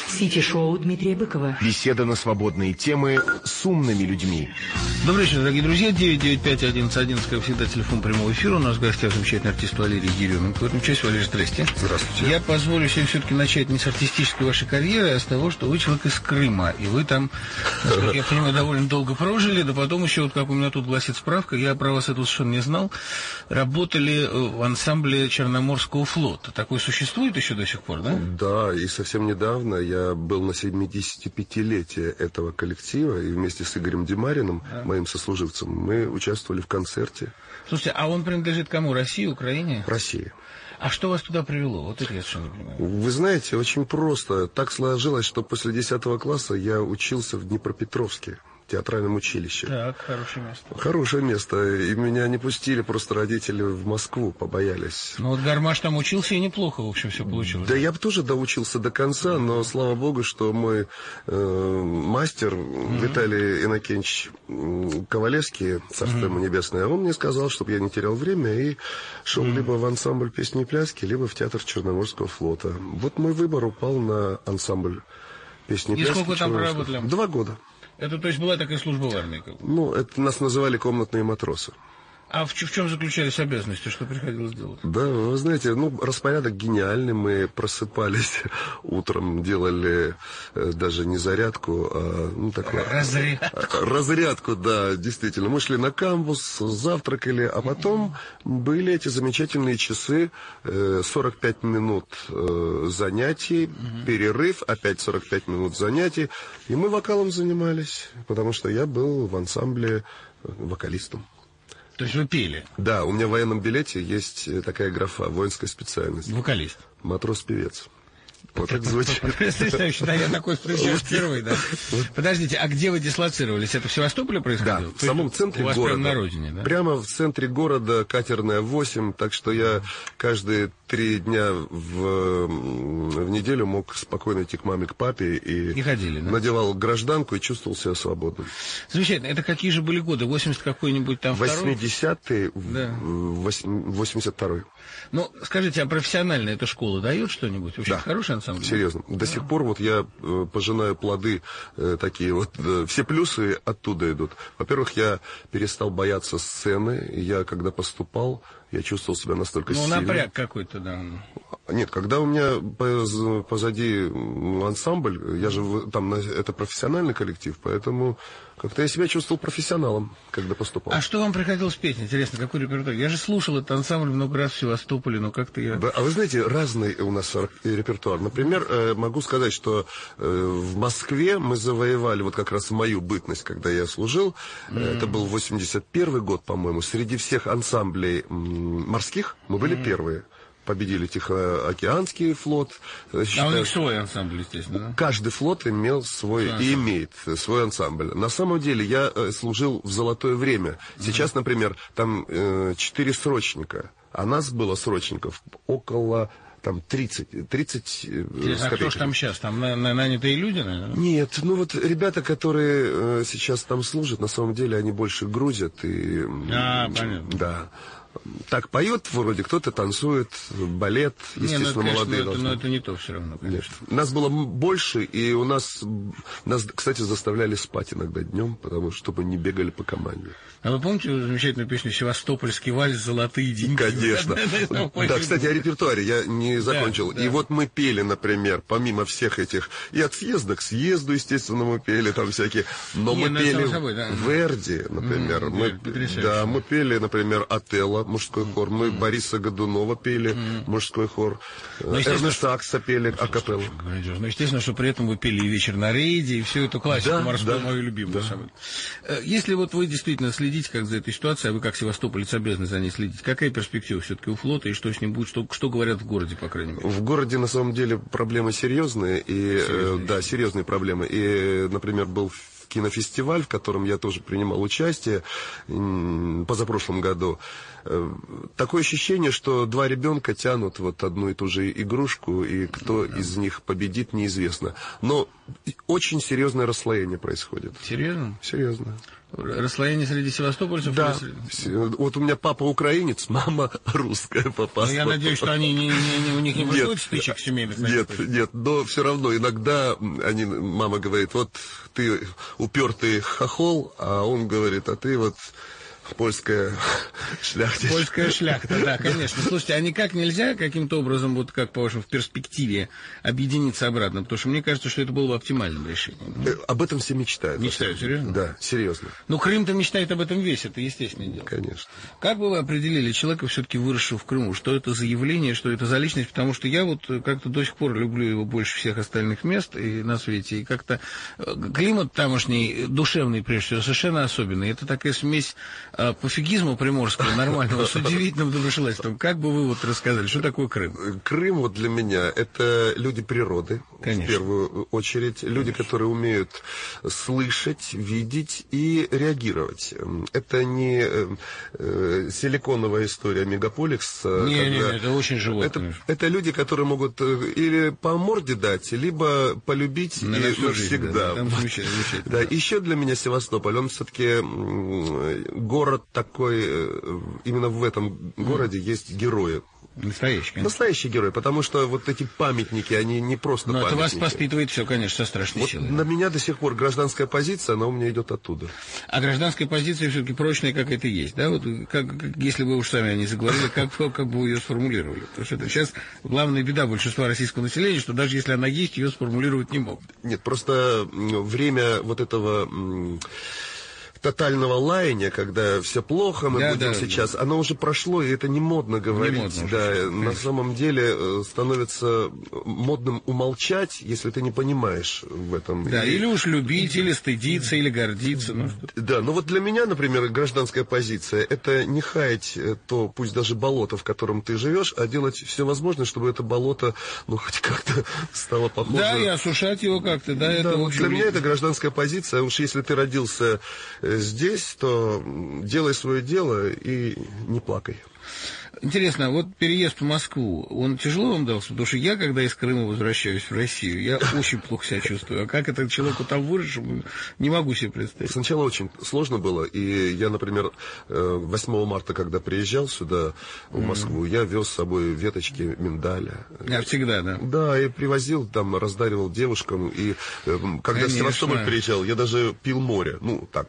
Сити-шоу Дмитрия Быкова. Беседа на свободные темы с умными людьми. Добрый вечер, дорогие друзья. 995-1111, как всегда, телефон прямого эфира. У нас в гостях замечательный артист Валерий Еременко. В этом часе, Валерий, здрасте. Здравствуйте. Я позволю себе все-таки начать не с артистической вашей карьеры, а с того, что вы человек из Крыма. И вы там, как я понимаю, довольно долго прожили. Да потом еще, вот как у меня тут гласит справка, я про вас этого совершенно не знал, работали в ансамбле Черноморского флота. Такой существует еще до сих пор, да? Да, и совсем недавно я был на 75-летие этого коллектива, и вместе с Игорем Демариным, моим сослуживцем, мы участвовали в концерте. Слушайте, а он принадлежит кому? России, Украине? России. А что вас туда привело? Вот это я совершенно не понимаю. Вы знаете, очень просто. Так сложилось, что после 10 класса я учился в Днепропетровске, в театральном училище. Так, хорошее место. Хорошее место. И меня не пустили просто родители в Москву, побоялись. Ну вот Гармаш там учился, и неплохо, в общем, все получилось. Да я бы тоже доучился до конца, но слава богу, что мой мастер Виталий Иннокентьевич Ковалевский, царство ему небесное, он мне сказал, чтобы я не терял время и шел либо в ансамбль песни и пляски, либо в театр Черноморского флота. Вот мой выбор упал на ансамбль песни и пляски. И сколько там проработали? 2 года. Это, то есть, была такая служба в армии? Ну, это нас называли комнатные матросы. А в чем заключались обязанности? Что приходилось делать? Да, вы знаете, распорядок гениальный. Мы просыпались утром, делали даже не зарядку, а такую... Разрядку, да, действительно. Мы шли на камбус, завтракали, а потом были эти замечательные часы, 45 минут занятий, перерыв, опять 45 минут занятий. И мы вокалом занимались, потому что я был в ансамбле вокалистом. То есть вы пели? Да, у меня в военном билете есть такая графа, воинская специальность. Вокалист? Матрос-певец. Вот так звучит. Потрясающе, да, я такой встречаю впервые, да. Подождите, а где вы дислоцировались? Это в Севастополе происходило? Да, в самом центре города. У вас прямо на родине, да? Прямо в центре города, Катерная 8, так что я каждые 3 дня в неделю мог спокойно идти к маме, к папе и ходили, да? Надевал гражданку и чувствовал себя свободным. Замечательно. Это какие же были годы? 80 какой-нибудь там второй? 80-е, да. 82-й. Ну, скажите, а профессионально эта школа дает что-нибудь? Вообще да. Хороший ансамбль? Серьезно. До сих пор вот я пожинаю плоды такие вот. Все плюсы оттуда идут. Во-первых, я перестал бояться сцены. Я, когда поступал, я чувствовал себя настолько сильным. Напряг какой-то, да. Нет, когда у меня позади ансамбль, я же там, это профессиональный коллектив, поэтому как-то я себя чувствовал профессионалом, когда поступал. А что вам приходилось петь? Интересно, какой репертуар? Я же слушал этот ансамбль много раз в Севастополе, но как-то я... Да, а вы знаете, разный у нас репертуар. Например, могу сказать, что в Москве мы завоевали, вот как раз в мою бытность, когда я служил, это был 81 год, по-моему, среди всех ансамблей морских мы были первые. Победили Тихоокеанский флот. А у них свой ансамбль, естественно, да? Каждый флот имел свой и имеет свой ансамбль. На самом деле я служил в золотое время. Сейчас, например, там 4 срочника, а нас было срочников около... Там 30 а кто же там сейчас? Там нанятые люди, наверное? Нет, ребята, которые сейчас там служат, на самом деле они больше грузят и... понятно. Да. Так поет вроде, кто-то танцует, балет, естественно, молодые должны. Но это не то все равно, конечно. Нет. Нас было больше, и нас, кстати, заставляли спать иногда днем, потому что чтобы не бегали по команде. А вы помните замечательную песню «Севастопольский вальс. Золотые деньги»? Конечно. Да, кстати, о репертуаре я не закончил. И вот мы пели, например, помимо всех этих, и от съезда к съезду, естественно, мы пели там всякие, но мы пели Верди, например. Мы пели, например, Отелло, мужской хор. Мы Бориса Годунова пели, мужской хор. Эрнеста Акса пели акапеллу. Ну, естественно, что при этом вы пели и «Вечер на рейде», и всю эту классику морскую, мою любимую. Если вот вы действительно следите как за этой ситуацией, а вы как севастополец обязаны за ней следить, какая перспектива все-таки у флота, и что с ним будет, что говорят в городе, по крайней мере? В городе, на самом деле, проблемы серьезные, серьезные проблемы. И, например, был кинофестиваль, в котором я тоже принимал участие позапрошлом году. такое ощущение, что два ребенка тянут вот одну и ту же игрушку, и кто из них победит, неизвестно. Но очень серьезное расслоение происходит. Серьезно? Серьезно. Расслоение среди севастопольцев? Да. Вот у меня папа украинец, мама русская по паспорту. Я надеюсь, что у них не происходит стычек семейных? Нет, но все равно иногда мама говорит, вот ты упертый хохол, а он говорит, а ты вот... Польская шляхта. Польская шляхта, да, конечно. Слушайте, а никак нельзя каким-то образом, вот как по-вашему, в перспективе объединиться обратно? Потому что мне кажется, что это было бы оптимальным решением. Об этом все мечтают. Мечтают, серьезно? Да, серьезно. Ну, Крым-то мечтает об этом весь, это естественное дело. Конечно. Как бы вы определили человека, все-таки выросшего в Крыму? Что это за явление, что это за личность? Потому что я вот как-то до сих пор люблю его больше всех остальных мест и на свете. И как-то климат тамошний, душевный прежде всего, совершенно особенный. Это такая смесь пофигизма приморского, нормального, с удивительным доброжелательством. Как бы вы вот рассказали, что такое Крым? Крым вот для меня это люди природы, конечно, в первую очередь. Люди, которые умеют слышать, видеть и реагировать. Это не силиконовая история мегаполиса. Не, это очень животное. Это люди, которые могут или по морде дать, либо полюбить и навсегда. Да, еще для меня Севастополь, он все-таки город такой, именно в этом городе есть герои. Настоящий, конечно. Настоящий герой, потому что вот эти памятники, они не просто памятники. Но это вас воспитывает все, конечно, со страшной вот силой. На меня до сих пор гражданская позиция, она у меня идет оттуда. А гражданская позиция все-таки прочная какая-то есть, да? Вот если вы уж сами о ней заговорили, как бы вы ее сформулировали? Потому что это сейчас главная беда большинства российского населения, что даже если она есть, ее сформулировать не могут. Нет, просто время вот этого... тотального лаяния, когда все плохо, мы будем сейчас, оно уже прошло, и это не модно говорить. Не модно, на самом деле становится модным умолчать, если ты не понимаешь в этом. Да, или уж любить, или стыдиться, или гордиться. Да, но вот для меня, например, гражданская позиция — это не хаять то, пусть даже болото, в котором ты живешь, а делать все возможное, чтобы это болото, хоть как-то стало похоже. Да, и осушать его как-то, да. Это вот для меня это гражданская позиция, уж если ты родился здесь, то делай свое дело и не плакай. Интересно, вот переезд в Москву, он тяжело вам дался? Потому что я, когда из Крыма возвращаюсь в Россию, я очень плохо себя чувствую. А как это человеку там выросшему, не могу себе представить. Сначала очень сложно было. И я, например, 8 марта, когда приезжал сюда, в Москву, я вез с собой веточки миндаля. Я всегда, да? Да, и привозил, там, раздаривал девушкам. И когда в Севастополь приезжал, я даже пил море.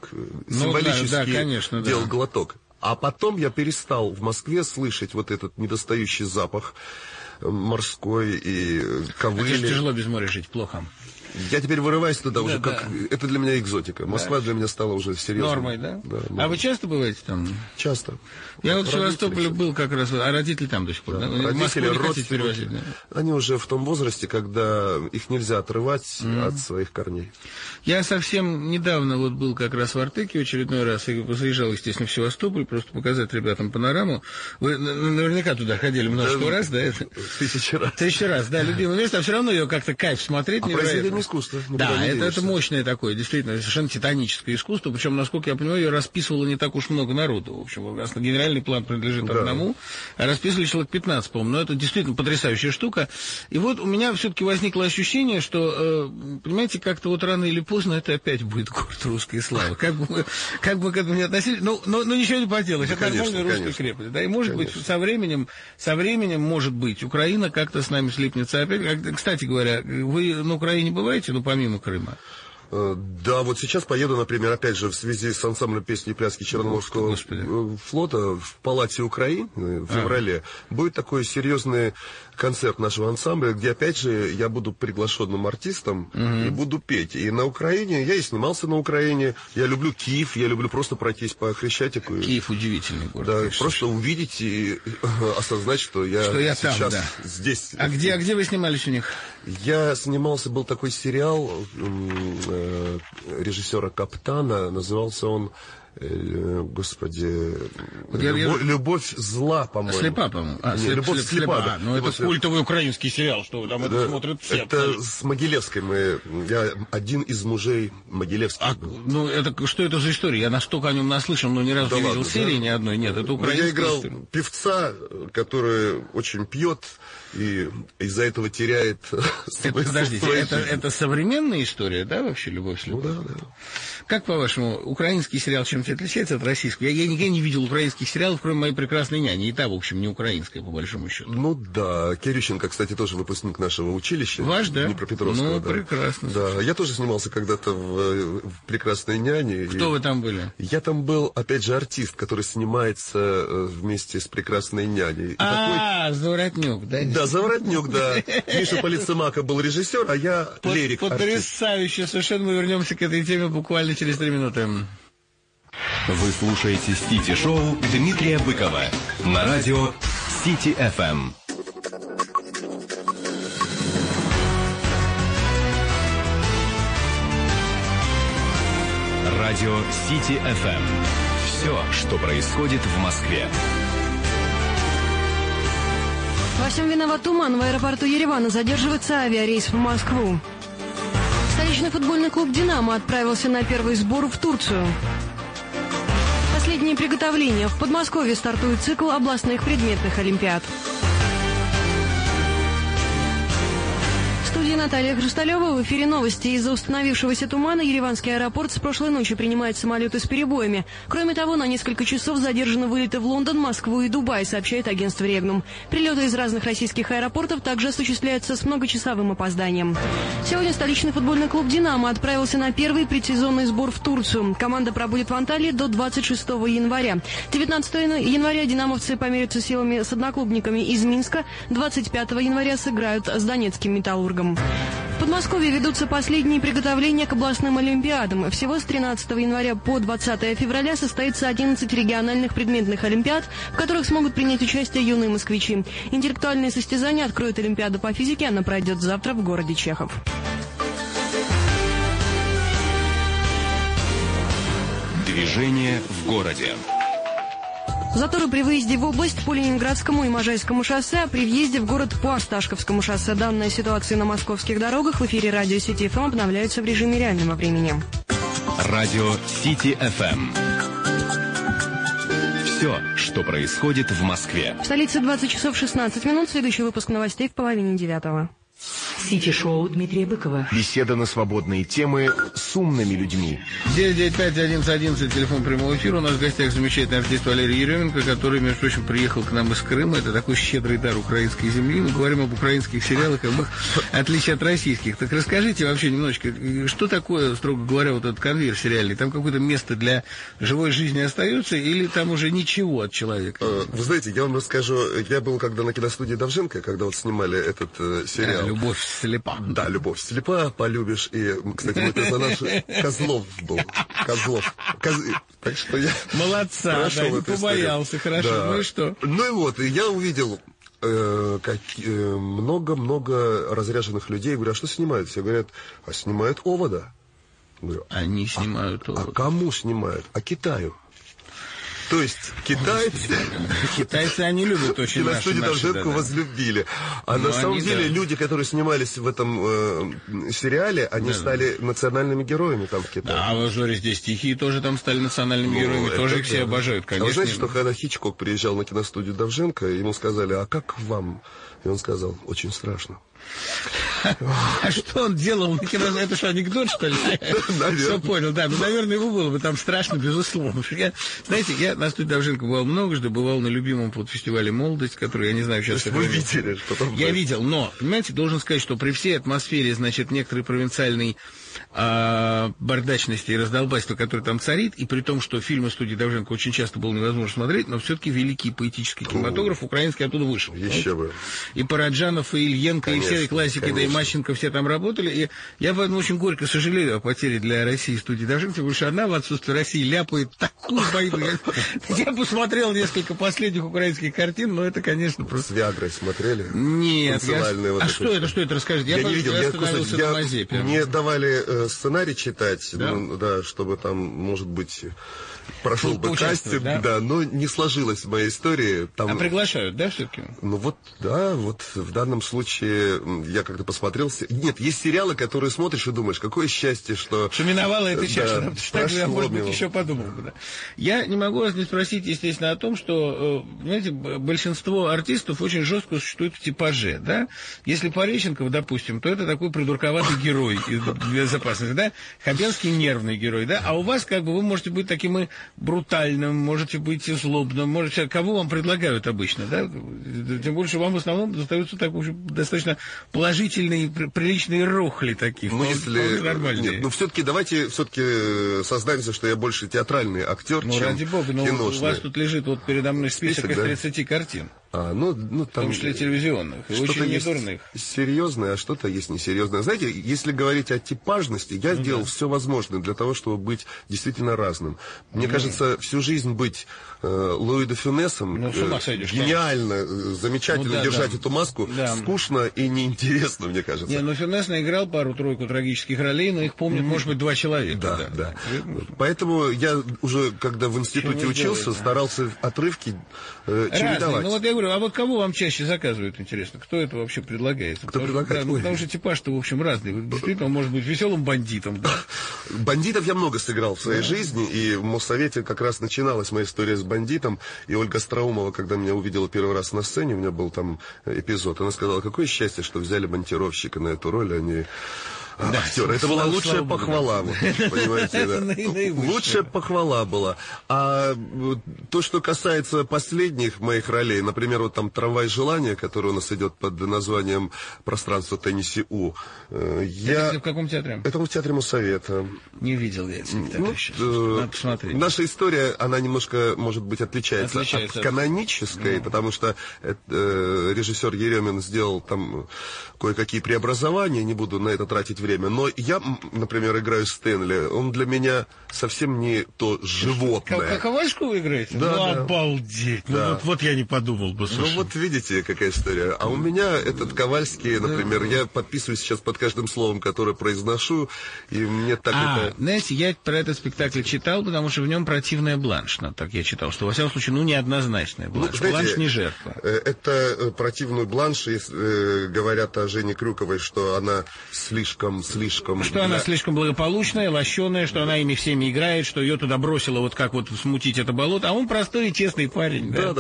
Символически делал глоток. А потом я перестал в Москве слышать вот этот недостающий запах морской и ковыли. Это тяжело без моря жить, плохо. Я теперь вырываюсь туда уже, как... Это для меня экзотика. Москва для меня стала уже серьезной. Нормой, да? А вы часто бываете там? Часто. Я вот в Севастополе был как раз, а родители там до сих пор, да? Родители, родственники, они уже в том возрасте, когда их нельзя отрывать от своих корней. Я совсем недавно вот был как раз в Артеке в очередной раз, и заезжал, естественно, в Севастополь, просто показать ребятам панораму. Вы наверняка туда ходили множество раз, да? 1000 раз. 1000 раз, да, любимое место, а все равно ее как-то кайф смотреть невероятно. Искусство. Да, это мощное такое, действительно, совершенно титаническое искусство. Причем, насколько я понимаю, ее расписывало не так уж много народу. В общем, генеральный план принадлежит одному, а расписывали человек 15, по-моему. Но это действительно потрясающая штука. И вот у меня все-таки возникло ощущение, что, понимаете, как-то вот рано или поздно это опять будет город русской славы. Как бы мы к этому не относились, но ничего не поделать. Это нормальная русская крепость. Да, и может быть, со временем, может быть, Украина как-то с нами слипнется опять. Кстати говоря, вы на Украине бываете? Помимо Крыма. Да, вот сейчас поеду, например, опять же, в связи с ансамблем песни и пляски Черноморского флота в Палате Украины в феврале. Будет такой серьезный концерт нашего ансамбля, где, опять же, я буду приглашенным артистом и буду петь. И на Украине, я и снимался на Украине, я люблю Киев, я люблю просто пройтись по Хрещатику. Киев удивительный город. Да, просто увидеть и осознать, что я сейчас там, здесь. А где вы снимались у них? Я снимался, был такой сериал режиссера Каптана, назывался он Господи, «Любовь зла», по-моему. «Слепа», по-моему. «Любовь слепа», да. Ну, это культовый украинский сериал, что там это смотрят все. Это с Могилевской я один из мужей Могилевской. Ну, что это за история? Я настолько о нем наслышан, но ни разу не видел серии ни одной. Нет, это украинская Я играл история. Певца, который очень пьет и из-за этого теряет свои. Подождите, это современная история, да, вообще, «Любовь слепа»? Ну, да. Как, по-вашему, украинский сериал чем-то отличается от российского? Я никогда не видел украинских сериалов, кроме «Моей прекрасной няни». И та, в общем, не украинская, по большому счету. Ну да, Кирющенко, кстати, тоже выпускник нашего училища. Ваш, да? Днепропетровского. Ну, да. Прекрасно. Да, я тоже снимался когда-то в «Прекрасной няне». Кто вы там были? Я там был, опять же, артист, который снимается вместе с «Прекрасной няней». Заворотнюк, да? Да, Заворотнюк, да. Миша Полицемака был режиссер, а я лирик. Потрясающе. Совершенно мы вернемся к этой теме буквально через 3 минуты. Вы слушаете Сити-шоу Дмитрия Быкова на радио Сити-ФМ. Радио Сити-ФМ. Все, что происходит в Москве. Во всем виноват туман. В аэропорту Еревана задерживается авиарейс в Москву. Столичный футбольный клуб «Динамо» отправился на первый сбор в Турцию. Последние приготовления. В Подмосковье стартует цикл областных предметных олимпиад. В студии Наталья Хрусталева. В эфире новости. Из-за установившегося тумана Ереванский аэропорт с прошлой ночи принимает самолеты с перебоями. Кроме того, на несколько часов задержаны вылеты в Лондон, Москву и Дубай, сообщает агентство «Регнум». Прилеты из разных российских аэропортов также осуществляются с многочасовым опозданием. Сегодня столичный футбольный клуб «Динамо» отправился на первый предсезонный сбор в Турцию. Команда пробудет в Анталии до 26 января. 19 января динамовцы померятся силами с одноклубниками из Минска. 25 января сыграют с донецким «Металлургом». В Подмосковье ведутся последние приготовления к областным олимпиадам. Всего с 13 января по 20 февраля состоится 11 региональных предметных олимпиад, в которых смогут принять участие юные москвичи. Интеллектуальные состязания откроет Олимпиада по физике. Она пройдет завтра в городе Чехов. Движение в городе. Заторы при выезде в область по Ленинградскому и Можайскому шоссе, а при въезде в город по Осташковскому шоссе. Данная ситуация на московских дорогах в эфире радио Сити-ФМ обновляется в режиме реального времени. Радио Сити-ФМ. Все, что происходит в Москве. В столице 20 часов 16 минут. Следующий выпуск новостей в половине 9. Сити-шоу Дмитрия Быкова. Беседа на свободные темы с умными людьми. 995-1111, телефон прямого эфира. У нас в гостях замечательный артист Валерий Еременко, который, между прочим, приехал к нам из Крыма. Это такой щедрый дар украинской земли. Мы говорим об украинских сериалах, об их отличии от российских. Так расскажите вообще немножечко, что такое, строго говоря, вот этот конвейер сериальный? Там какое-то место для живой жизни остается или там уже ничего от человека? Вы знаете, я вам расскажу. Я был когда на киностудии Довженко, когда вот снимали этот сериал. «Любовь слепа». Да, «Любовь слепа», полюбишь. И, кстати, мой персонаж Козлов был. Козлов. Так что я молодца, да, не побоялся, хорошо. Да. Ну и что? Ну и вот, и я увидел много-много разряженных людей. Говорю, а что снимают? Все говорят, а снимают овода. Говорю, они снимают овода. А кому снимают? А Китаю. То есть китайцы они любят очень наши. Киностудию Довженко возлюбили. А на самом деле люди, которые снимались в этом сериале, они стали национальными героями там в Китае. А вы же здесь тихие тоже там стали национальными героями. Тоже их все обожают, конечно. А вы знаете, что когда Хичкок приезжал на киностудию Довженко, ему сказали, а как вам? И он сказал, очень страшно. А что он делал на кино? Это что, анекдот, что ли? Все понял, да. Ну, наверное, ему было бы там страшно, безусловно. Знаете, я на студии Довженко бывал многожды, бывал на любимом фестивале «Молодость», который, я не знаю, сейчас... Вы видели? Я видел, но, понимаете, должен сказать, что при всей атмосфере, значит, некоторой провинциальной бардачности и раздолбайства, который там царит, и при том, что фильмы студии Довженко очень часто было невозможно смотреть, но все-таки великий поэтический кинематограф украинский оттуда вышел. Еще бы. И Параджанов, и Ильенко, конечно, и все классики, конечно. Да и Мащенко, все там работали. И я поэтому очень горько сожалею о потере для России студии Довженко, потому что она в отсутствии России ляпает такую бойду. Я посмотрел несколько последних украинских картин, но это, конечно, просто... С Виагрой смотрели? Нет. А что это? Что это? Расскажите. Я не видел. Я остановился на Мазепе. Мне давали сценарий читать, да? Ну, да, чтобы там, может быть, прошел бы кастинг, да? но не сложилась моя история. Там... А приглашают, да, все-таки? Ну вот, да, вот в данном случае я как-то посмотрел... Нет, есть сериалы, которые смотришь и думаешь, какое счастье, что... Что миновало это счастье. Да, так же я, может быть, мимо. еще подумал бы, да. Я не могу вас не спросить, естественно, о том, что, знаете, большинство артистов очень жестко существует в типаже, да? Если Пореченков, допустим, то это такой придурковатый герой из безопасности, да? Хабенский нервный герой, да? А у вас, как бы, вы можете быть таким и брутальным, можете быть и злобным, можете... Кого вам предлагают обычно, да? Тем больше вам в основном достаются так, в общем, достаточно положительные, приличные рохли такие. Ну, если... Нормальные. Нет, ну, все-таки давайте все-таки сознаемся, что я больше театральный актер, ну, чем ради бога, но киношный. у вас тут лежит вот передо мной список из 30 картин. Ну, там, в том числе телевизионных, и очень недурных. Серьезное, а что-то есть несерьезное. Знаете, если говорить о типажности, я сделал все возможное для того, чтобы быть действительно разным. Мне кажется, всю жизнь быть Луи де Фюнесом с ума сойдешь, гениально, замечательно держать эту маску, скучно и неинтересно, мне кажется. Не, Фюнес наиграл пару-тройку трагических ролей, но их помнят, может быть, 2 человека. Да. Поэтому я уже, когда в институте учился, старался отрывки чередовать. Ну вот я говорю, а вот кого вам чаще заказывают, интересно? Кто это вообще предлагает? Кто предлагает? Да, потому что типаж-то, в общем, разный. Действительно, он может быть веселым бандитом. Да? Бандитов я много сыграл в своей жизни, и в Моссовете как раз начиналась моя история с бандитом. И Ольга Остроумова, когда меня увидела первый раз на сцене, у меня был там эпизод, она сказала, какое счастье, что взяли монтировщика на эту роль, а не... актера. Это была лучшая похвала, вот, понимаете, да. Лучшая похвала была. А то, что касается последних моих ролей, например, вот там «Трамвай желания», который у нас идет под названием «Пространство Теннесси У». Это в каком театре? Это в театре Моссовета. Не видел я этот спектакль сейчас. Надо посмотреть. Наша история, она немножко, может быть, отличается от канонической, потому что режиссер Еремин сделал там кое-какие преобразования, не буду на это тратить время. Но я, например, играю Стэнли. Он для меня совсем не то животное. Ковальского вы играете? Да, ну, обалдеть. Да. Ну, вот я не подумал бы, слушай. Ну, вот видите, какая история. А у меня этот Ковальский, например, я подписываюсь сейчас под каждым словом, которое произношу, и мне так это... Знаете, я про этот спектакль читал, потому что в нем противная Бланш. Так я читал, что, во всяком случае, неоднозначная Бланш. Знаете, Бланш не жертва. Это противную Бланш, если говорят о Жене Крюковой, что она слишком... Что она слишком благополучная, лощеная, что она ими всеми играет, что ее туда бросило вот как вот смутить это болото, а он простой и честный парень. Да.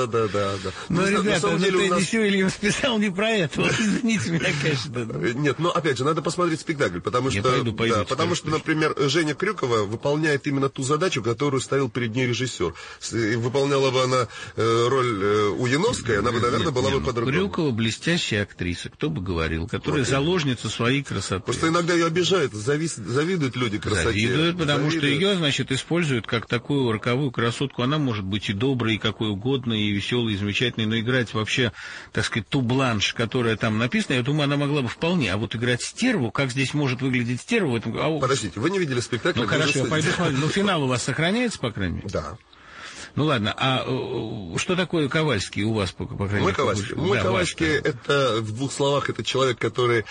Но, ребята, Теннесси Уильямс писал не про это. Вот, извините меня, конечно. Нет, но опять же, надо посмотреть спектакль, потому что, потому что, например, Женя Крюкова выполняет именно ту задачу, которую ставил перед ней режиссер. Выполняла бы она роль Уяновской, она бы, наверное, была бы по-другому. Крюкова блестящая актриса, кто бы говорил, которая заложница своей красоты. Просто иногда ее обижают, завидуют люди красоте. Завидуют, потому что ее, значит, используют как такую роковую красотку. Она может быть и доброй, и какой угодно, и веселой, и замечательной, но играть вообще, так сказать, ту Бланш, которая там написана, я думаю, она могла бы вполне. А вот играть стерву, как здесь может выглядеть стерву? Это... Подождите, вы не видели спектакль? Ну, хорошо, я пойду смотреть. Ну, финал у вас сохраняется, по крайней мере? Да. Ну ладно, а что такое Ковальский у вас, по крайней мере? Мой Ковальский, это, в 2 словах, это человек, который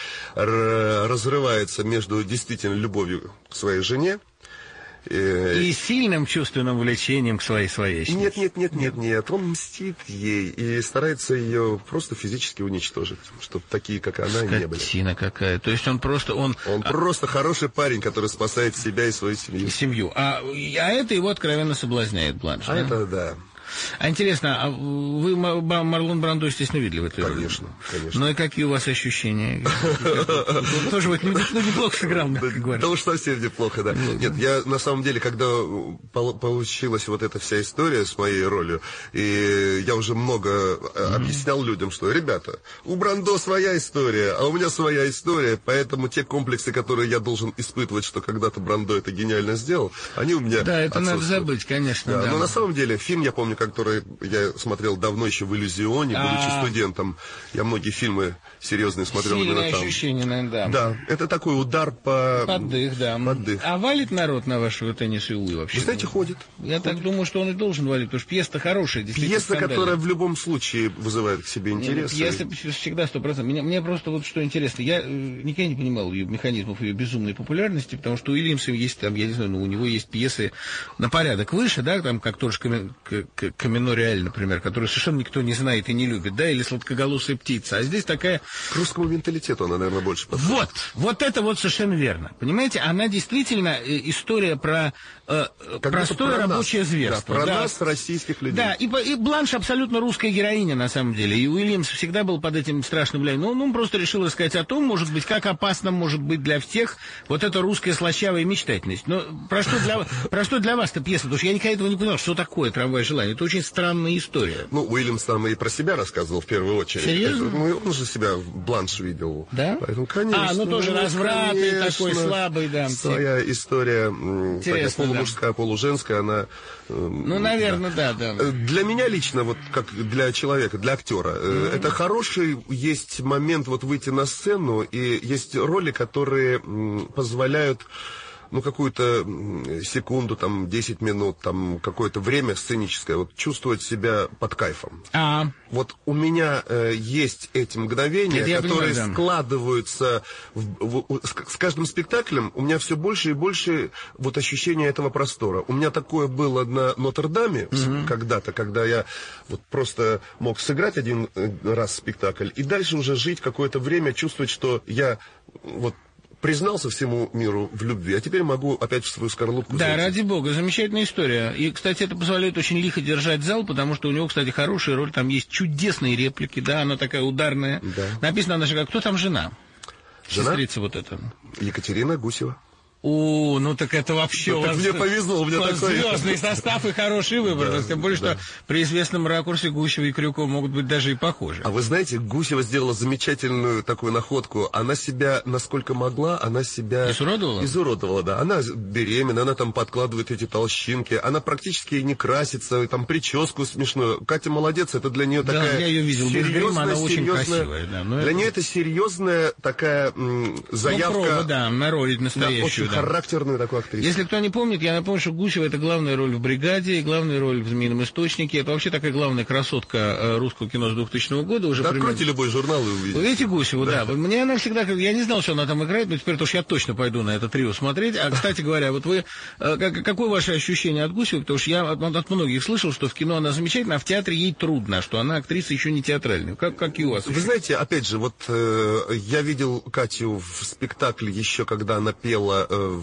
разрывается между действительно любовью к своей жене и сильным чувственным влечением к своей своячнице. Нет. Он мстит ей и старается ее просто физически уничтожить, чтобы такие, как она, не были. Скотина какая. То есть он просто... Он просто хороший парень, который спасает себя и свою семью. А это его откровенно соблазняет Бланш. Да. А интересно, а вы Марлон Брандо, естественно, видели в этой роли? Конечно. Ну и какие у вас ощущения? Тоже вот неплохо сыграл, как говорят. Да уж совсем неплохо, да. Нет, я на самом деле, когда получилась вот эта вся история с моей ролью, и я уже много объяснял людям, что, ребята, у Брандо своя история, а у меня своя история, поэтому те комплексы, которые я должен испытывать, что когда-то Брандо это гениально сделал, они у меня Да, это надо забыть, конечно. Да. Но на самом деле фильм, я помню, которые я смотрел давно еще в «Иллюзионе», будучи студентом. Я многие фильмы серьезные смотрел именно там. Ощущение, наверное, да. Да, это такой удар под дых, да. Под дых. А валит народ на вашего Тенниса Уи вообще? Вы знаете, ходит. Я так думаю, что он и должен валить, потому что пьеса-то хорошая, действительно. Пьеса, которая в любом случае вызывает к себе интерес. Пьеса всегда 100%. Мне просто вот что интересно, я никогда не понимал ее механизмов ее безумной популярности, потому что у Уильямса есть там, я не знаю, у него есть пьесы на порядок выше, да, там, как тоже Камино-Реаль, например, которую совершенно никто не знает и не любит, да, или «Сладкоголосая птица». А здесь такая... К русскому менталитету она, наверное, больше подходит. Вот это вот совершенно верно. Понимаете, она действительно история про простое рабочее зверство. Да, про нас, российских людей. Да, и Бланш абсолютно русская героиня, на самом деле. И Уильямс всегда был под этим страшным влиянием. Но он просто решил рассказать о том, может быть, как опасно может быть для всех вот эта русская слащавая мечтательность. Но про что для вас-то пьеса? Потому что я никогда этого не понял, что такое «Трамвай желания». Это очень странная история. Ну, Уильямс там и про себя рассказывал в первую очередь. Серьезно? Он же себя в Бланш видел. Да? Поэтому, конечно. Ну тоже развратный, такой слабый, да. Своя история, такая полумужская, полуженская, она... Ну, наверное, да. Для меня лично, вот как для человека, для актера, это хороший есть момент вот выйти на сцену, и есть роли, которые позволяют, ну, какую-то секунду, там, 10 минут, там, какое-то время сценическое, вот, чувствовать себя под кайфом. Вот у меня есть эти мгновения, которые складываются с каждым спектаклем, у меня все больше и больше вот ощущения этого простора. У меня такое было на Нотр-Даме когда-то, когда я вот просто мог сыграть один раз спектакль, и дальше уже жить какое-то время, чувствовать, что я вот признался всему миру в любви, а теперь могу опять в свою скорлупку зайти. Да, ради бога, замечательная история. И, кстати, это позволяет очень лихо держать зал, потому что у него, кстати, хорошая роль, там есть чудесные реплики, да, она такая ударная. Да. Написано на шагах. Кто там жена? Сестрица вот эта. Екатерина Гусева. Ну так это вообще... Ну, так мне повезло, у меня такой... Звездный состав и хороший выбор. Да, тем более, что при известном ракурсе Гусева и Крюкова могут быть даже и похожи. А вы знаете, Гусева сделала замечательную такую находку. Она себя, насколько могла, она себя... Изуродовала? Изуродовала, да. Она беременна, она там подкладывает эти толщинки, она практически не красится, там прическу смешную. Катя молодец, это для нее такая... я ее видел, серьезная, она очень красивая. Да, для нее это серьезная такая заявка... проба, да, на роль настоящую. Характерную такую актрису. Если кто не помнит, я напомню, что Гусева — это главная роль в «Бригаде» и главная роль в «Змеином источнике». Это вообще такая главная красотка русского кино с 2000 года. Уже откройте любой журнал и увидите. Вы видите Гусеву, да. Мне она всегда... Я не знал, что она там играет, но теперь уж я точно пойду на это трио смотреть. А, кстати говоря, вот вы... Какое ваше ощущение от Гусевой? Потому что я от многих слышал, что в кино она замечательна, а в театре ей трудно, что она актриса еще не театральная. Как и у вас? Вы знаете, опять же, вот я видел Катю в спектакле еще, когда она пела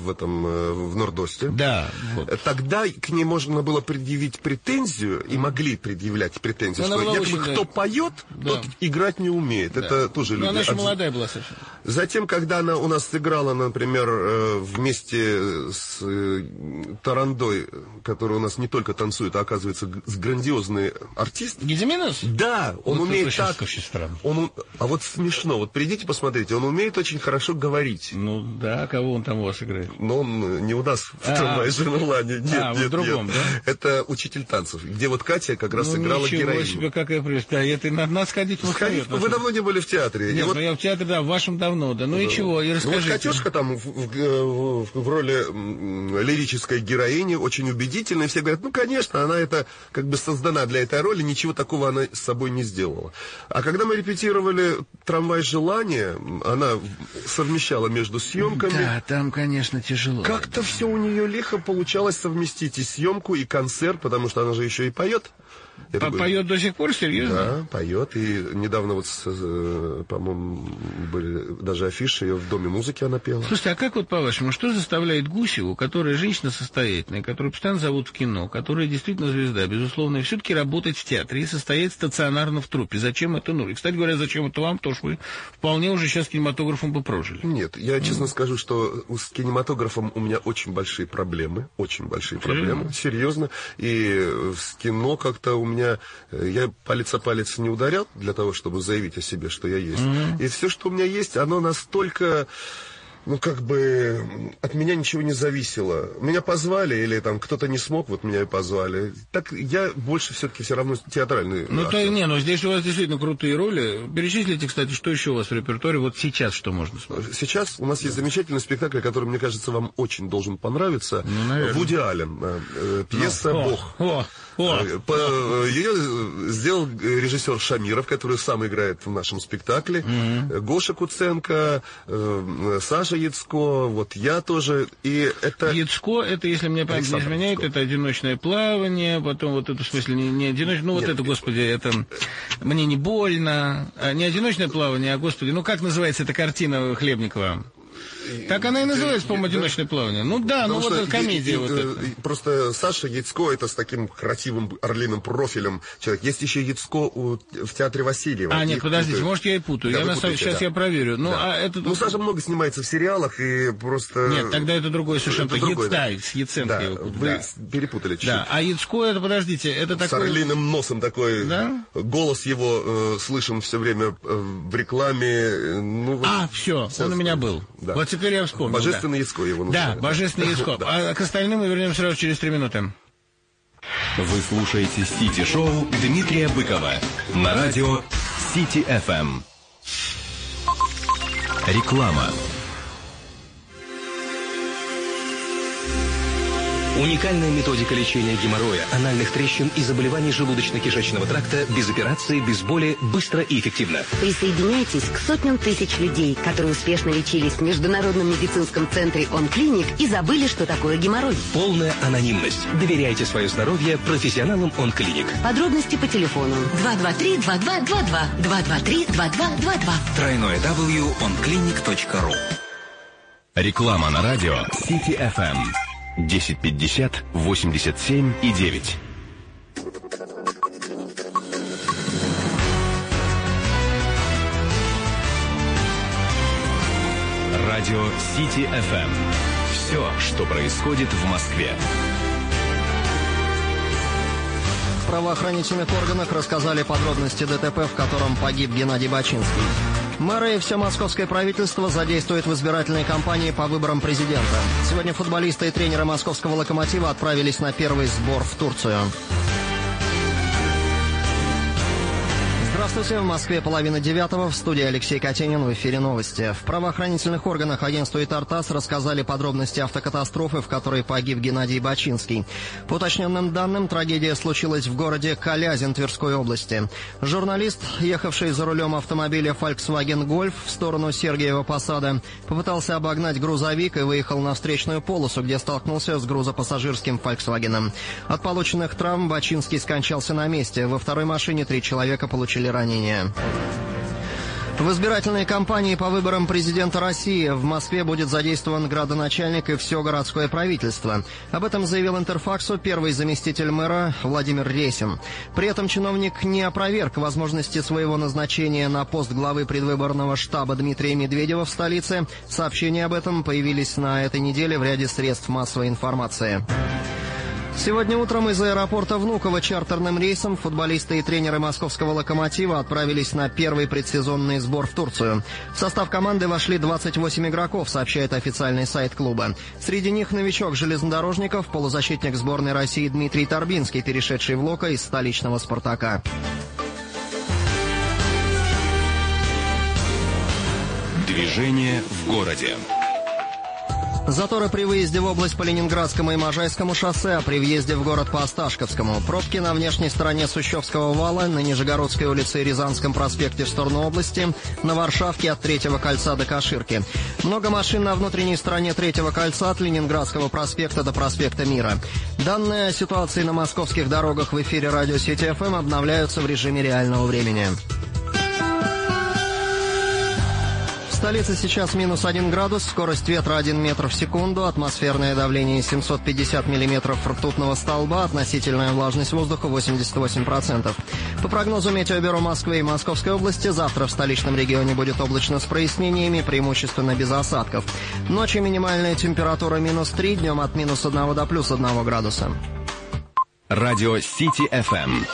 в Нордосте. Да. Вот. Тогда к ней можно было предъявить претензию, и могли предъявлять претензию, что якобы кто поет, тот играть не умеет. Да. Это тоже люди. Она еще молодая была совершенно. Затем, когда она у нас сыграла, например, вместе с Тарандой, который у нас не только танцует, а оказывается грандиозный артист. Гедиминус? Да, он умеет так. А вот смешно, вот придите посмотрите, он умеет очень хорошо говорить. Ну да, кого он там у вас играет? Но он не у нас в «Трамвае желания». Нет, в другом, нет. Да? Это «Учитель танцев», где вот Катя как раз играла героиню. Ничего себе, какая прелесть. Да, это надо сходить в Москве. Вы давно не были в театре. Нет, я в театре, да, в вашем давно, да. Ну и чего, и расскажите. Вот Катюшка там в роли лирической героини, очень убедительной. Все говорят, ну, конечно, она это как бы создана для этой роли, ничего такого она с собой не сделала. А когда мы репетировали «Трамвай желания», она совмещала между съемками. Да, там, конечно, тяжело. Как-то все у нее лихо получалось совместить и съемку, и концерт, потому что она же еще и поет. Поет до сих пор, серьезно? Да, поет. И недавно вот, по-моему, были даже афиши, ее в Доме музыки она пела. Слушайте, а как вот по-вашему, что заставляет Гусеву, которая женщина состоятельная, которую постоянно зовут в кино, которая действительно звезда, безусловно, все-таки работать в театре и состоять стационарно в труппе? Зачем это нужно? И, кстати говоря, зачем это вам? Потому что вы вполне уже сейчас кинематографом бы прожили. Нет, я честно скажу, что с кинематографом у меня очень большие проблемы. Очень большие проблемы. Серьезно. И с кино как-то у меня... Я палец о палец не ударял для того, чтобы заявить о себе, что я есть. И все, что у меня есть, оно настолько... как бы от меня ничего не зависело. Меня позвали, или там кто-то не смог, вот меня и позвали. Так я больше все равно театральный актер. Здесь у вас действительно крутые роли. Перечислите, кстати, что еще у вас в репертуаре, вот сейчас что можно смотреть? Сейчас у нас есть замечательный спектакль, который, мне кажется, вам очень должен понравиться. Вуди Аллен. Пьеса «Бог». Ее сделал режиссер Шамиров, который сам играет в нашем спектакле. Гоша Куценко, Саша Яцко, вот я тоже. И это... Яцко, это, если мне память не изменяет, это «Одиночное плавание», потом вот это, в смысле, не одиночное, вот это, господи, это «Мне не больно», не «Одиночное плавание», а, господи, как называется эта картина Хлебникова? Так она и называется, по-моему, «Одиночное плавание». Вот эта комедия. Просто Саша Яцко — это с таким красивым орлиным профилем человек. Есть еще Яцко в театре Васильева. Нет, подождите, может, я и путаю. Сейчас я проверю. Саша много снимается в сериалах и просто... Нет, тогда это другое совершенно. С Яценко. Да, вы перепутали чуть-чуть. Да, а Яцко, это, подождите, это такой... С орлиным носом такой. Да? Голос его слышен все время в рекламе. Все, он у меня был. Да. Вот теперь я вспомнил. Божественный Яцко его называют. Да, Божественный Яцко. А к остальным мы вернемся сразу через 3 минуты. Вы слушаете Сити-шоу Дмитрия Быкова на радио Сити-ФМ. Реклама. Уникальная методика лечения геморроя, анальных трещин и заболеваний желудочно-кишечного тракта без операции, без боли, быстро и эффективно. Присоединяйтесь к сотням тысяч людей, которые успешно лечились в Международном медицинском центре «Онклиник» и забыли, что такое геморрой. Полная анонимность. Доверяйте свое здоровье профессионалам «Онклиник». Подробности по телефону 223-2222, 223-2222. www.onclinic.ru. Реклама на радио Сити-ФМ. 1050 87 и 9. Радио Сити-ФМ. Все, что происходит в Москве. В правоохранительных органах рассказали подробности ДТП, в котором погиб Геннадий Бачинский. Мэры и все московское правительство задействует в избирательной кампании по выборам президента. Сегодня футболисты и тренеры московского «Локомотива» отправились на первый сбор в Турцию. Здравствуйте, в Москве 8:30, в студии Алексей Катенин, в эфире новости. В правоохранительных органах агентства «Итартас» рассказали подробности автокатастрофы, в которой погиб Геннадий Бачинский. По уточненным данным, трагедия случилась в городе Калязин Тверской области. Журналист, ехавший за рулем автомобиля Volkswagen Golf в сторону Сергиева Посада, попытался обогнать грузовик и выехал на встречную полосу, где столкнулся с грузопассажирским Volkswagen. От полученных травм Бачинский скончался на месте. Во второй машине 3 человека получили ранения. В избирательной кампании по выборам президента России в Москве будет задействован градоначальник и все городское правительство. Об этом заявил Интерфаксу первый заместитель мэра Владимир Ресин. При этом чиновник не опроверг возможности своего назначения на пост главы предвыборного штаба Дмитрия Медведева в столице. Сообщения об этом появились на этой неделе в ряде средств массовой информации. Сегодня утром из аэропорта Внуково чартерным рейсом футболисты и тренеры московского «Локомотива» отправились на первый предсезонный сбор в Турцию. В состав команды вошли 28 игроков, сообщает официальный сайт клуба. Среди них новичок железнодорожников, полузащитник сборной России Дмитрий Торбинский, перешедший в «Локо» из столичного «Спартака». Движение в городе. Заторы при выезде в область по Ленинградскому и Можайскому шоссе, а при въезде в город по Осташковскому. Пробки на внешней стороне Сущевского вала, на Нижегородской улице и Рязанском проспекте в сторону области, на Варшавке от Третьего кольца до Каширки. Много машин на внутренней стороне Третьего кольца от Ленинградского проспекта до проспекта Мира. Данные о ситуации на московских дорогах в эфире радио Сити-ФМ обновляются в режиме реального времени. В столице сейчас -1 градус, скорость ветра 1 метр в секунду, атмосферное давление 750 миллиметров ртутного столба, относительная влажность воздуха 88%. По прогнозу Метеобюро Москвы и Московской области, завтра в столичном регионе будет облачно с прояснениями, преимущественно без осадков. Ночью минимальная температура -3, днем от -1 до +1 градуса. Радио Сити-ФМ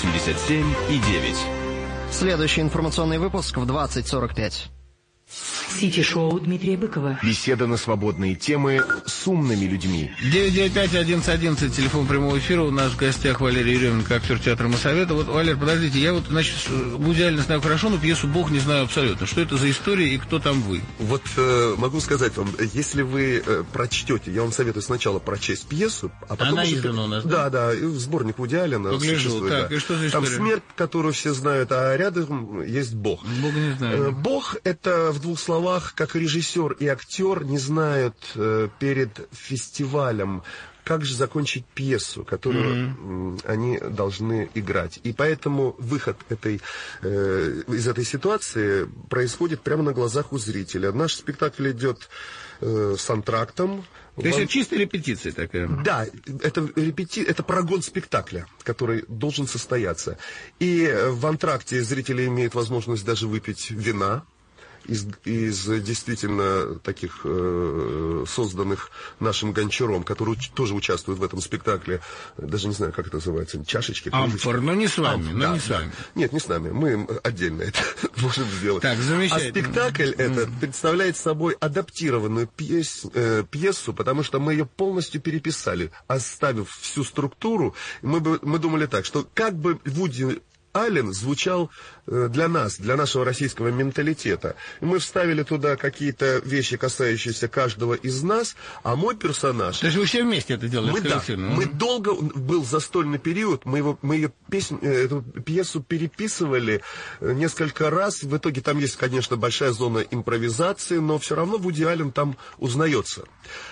87,9. Следующий информационный выпуск в 20:45. Сити-шоу Дмитрия Быкова. Беседа на свободные темы с умными людьми. 995-1111, телефон прямого эфира. У нас в гостях Валерий Еременко, актер театра Моссовета. Вот, Валер, подождите, я вот, значит, Вуди Аллена знаю хорошо, но пьесу «Бог» не знаю абсолютно. Что это за история и кто там вы? Вот могу сказать вам, если вы прочтете, я вам советую сначала прочесть пьесу, а потом... Она издана у нас, да? Да, и сборник Вуди Аллена. Погляжу, так, да. И что за история? Там смерть, которую все знают, а рядом есть Бог. Бога не знаю. Бог — это, в двух словах, как режиссер и актер не знают перед фестивалем, как же закончить пьесу, которую они должны играть. И поэтому выход из этой ситуации происходит прямо на глазах у зрителя. Наш спектакль идет с антрактом. То есть это чистая репетиция такая? Да, это прогон спектакля, который должен состояться. И в антракте зрители имеют возможность даже выпить вина из действительно таких созданных нашим Гончаром, который тоже участвует в этом спектакле. Даже не знаю, как это называется. Чашечки. Амфор, но не с вами. Да, с вами. Нет, не с нами. Мы отдельно это можем сделать. Так, замечательно. А спектакль этот представляет собой адаптированную пьесу, потому что мы ее полностью переписали, оставив всю структуру. Мы думали так, что как бы Вуди Аллен звучал для нас, для нашего российского менталитета. И мы вставили туда какие-то вещи, касающиеся каждого из нас, а мой персонаж... То есть вы все вместе это делали? Мы долго, был застольный период, мы эту пьесу переписывали несколько раз. В итоге там есть, конечно, большая зона импровизации, но все равно Вуди Аллен там узнается.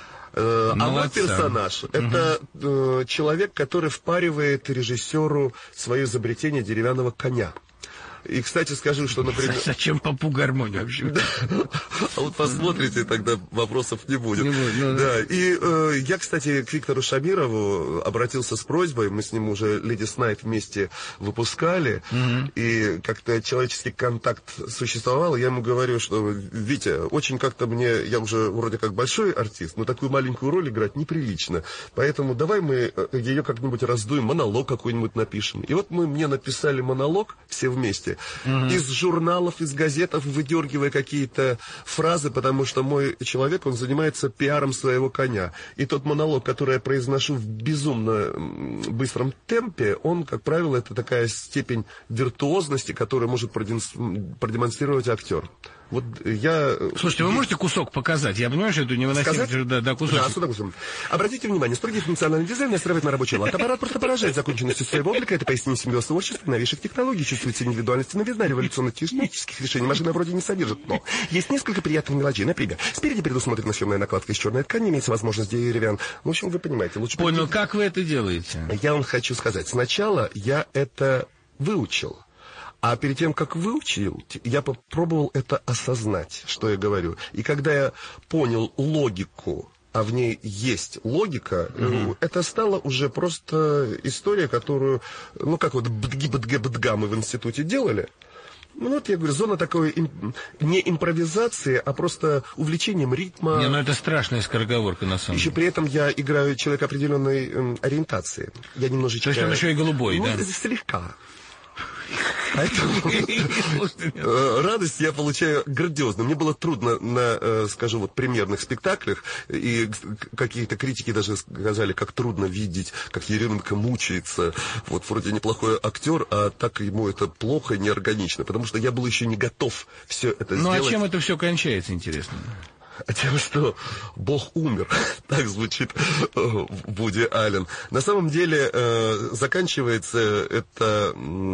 А мой персонаж — это человек, который впаривает режиссеру свое изобретение деревянного коня. И, кстати, скажу, что, например... Зачем попу гармонию вообще? Да. А вот посмотрите, тогда вопросов не будет. Да. И я, кстати, к Виктору Шамирову обратился с просьбой. Мы с ним уже «Леди Снайд» вместе выпускали. И как-то человеческий контакт существовал. Я ему говорю, что, Витя, очень как-то мне... Я уже вроде как большой артист, но такую маленькую роль играть неприлично. Поэтому давай мы ее как-нибудь раздуем, монолог какой-нибудь напишем. И вот мне написали монолог все вместе. Из журналов, из газетов, выдергивая какие-то фразы, потому что мой человек, он занимается пиаром своего коня. И тот монолог, который я произношу в безумно быстром темпе, он, как правило, это такая степень виртуозности, которую может продемонстрировать актер. Вот я... Слушайте, вы можете кусок показать? Я понимаю, что это невыносимо. Да, кусок. Да, с удовольствием. Обратите внимание, строгий функциональный дизайн настраивает на рабочий лад. Аппарат просто поражает законченностью своего облика. Это поистине симбиоз творчества, новейших технологий, чувствуется индивидуальность, новизна революционных технических решений. Машина вроде не содержит, но есть несколько приятных мелочей. Например, спереди предусмотрена съемная накладка из черной ткани, имеется возможность деревян. В общем, вы понимаете. Лучше... Понял, как вы это делаете? Я вам хочу сказать. Сначала я это выучил. А перед тем, как выучил, я попробовал это осознать, что я говорю. И когда я понял логику, а в ней есть логика, это стало уже просто история, которую, ну, как вот бдги-бдга мы в институте делали. Ну, вот я говорю, зона такой не импровизации, а просто увлечением ритма. Не, ну это страшная скороговорка, на самом деле. Еще при этом я играю человека определенной ориентации. Я немножечко... То есть он еще и голубой, да? Слегка. Поэтому радость я получаю грандиозно. Мне было трудно скажу, вот премьерных спектаклях, и какие-то критики даже сказали, как трудно видеть, как Еременко мучается. Вот вроде неплохой актер, а так ему это плохо и неорганично, потому что я был еще не готов все это сделать. Ну а чем это все кончается, интересно? А тем, что Бог умер. Так звучит Вуди Аллен. На самом деле заканчивается это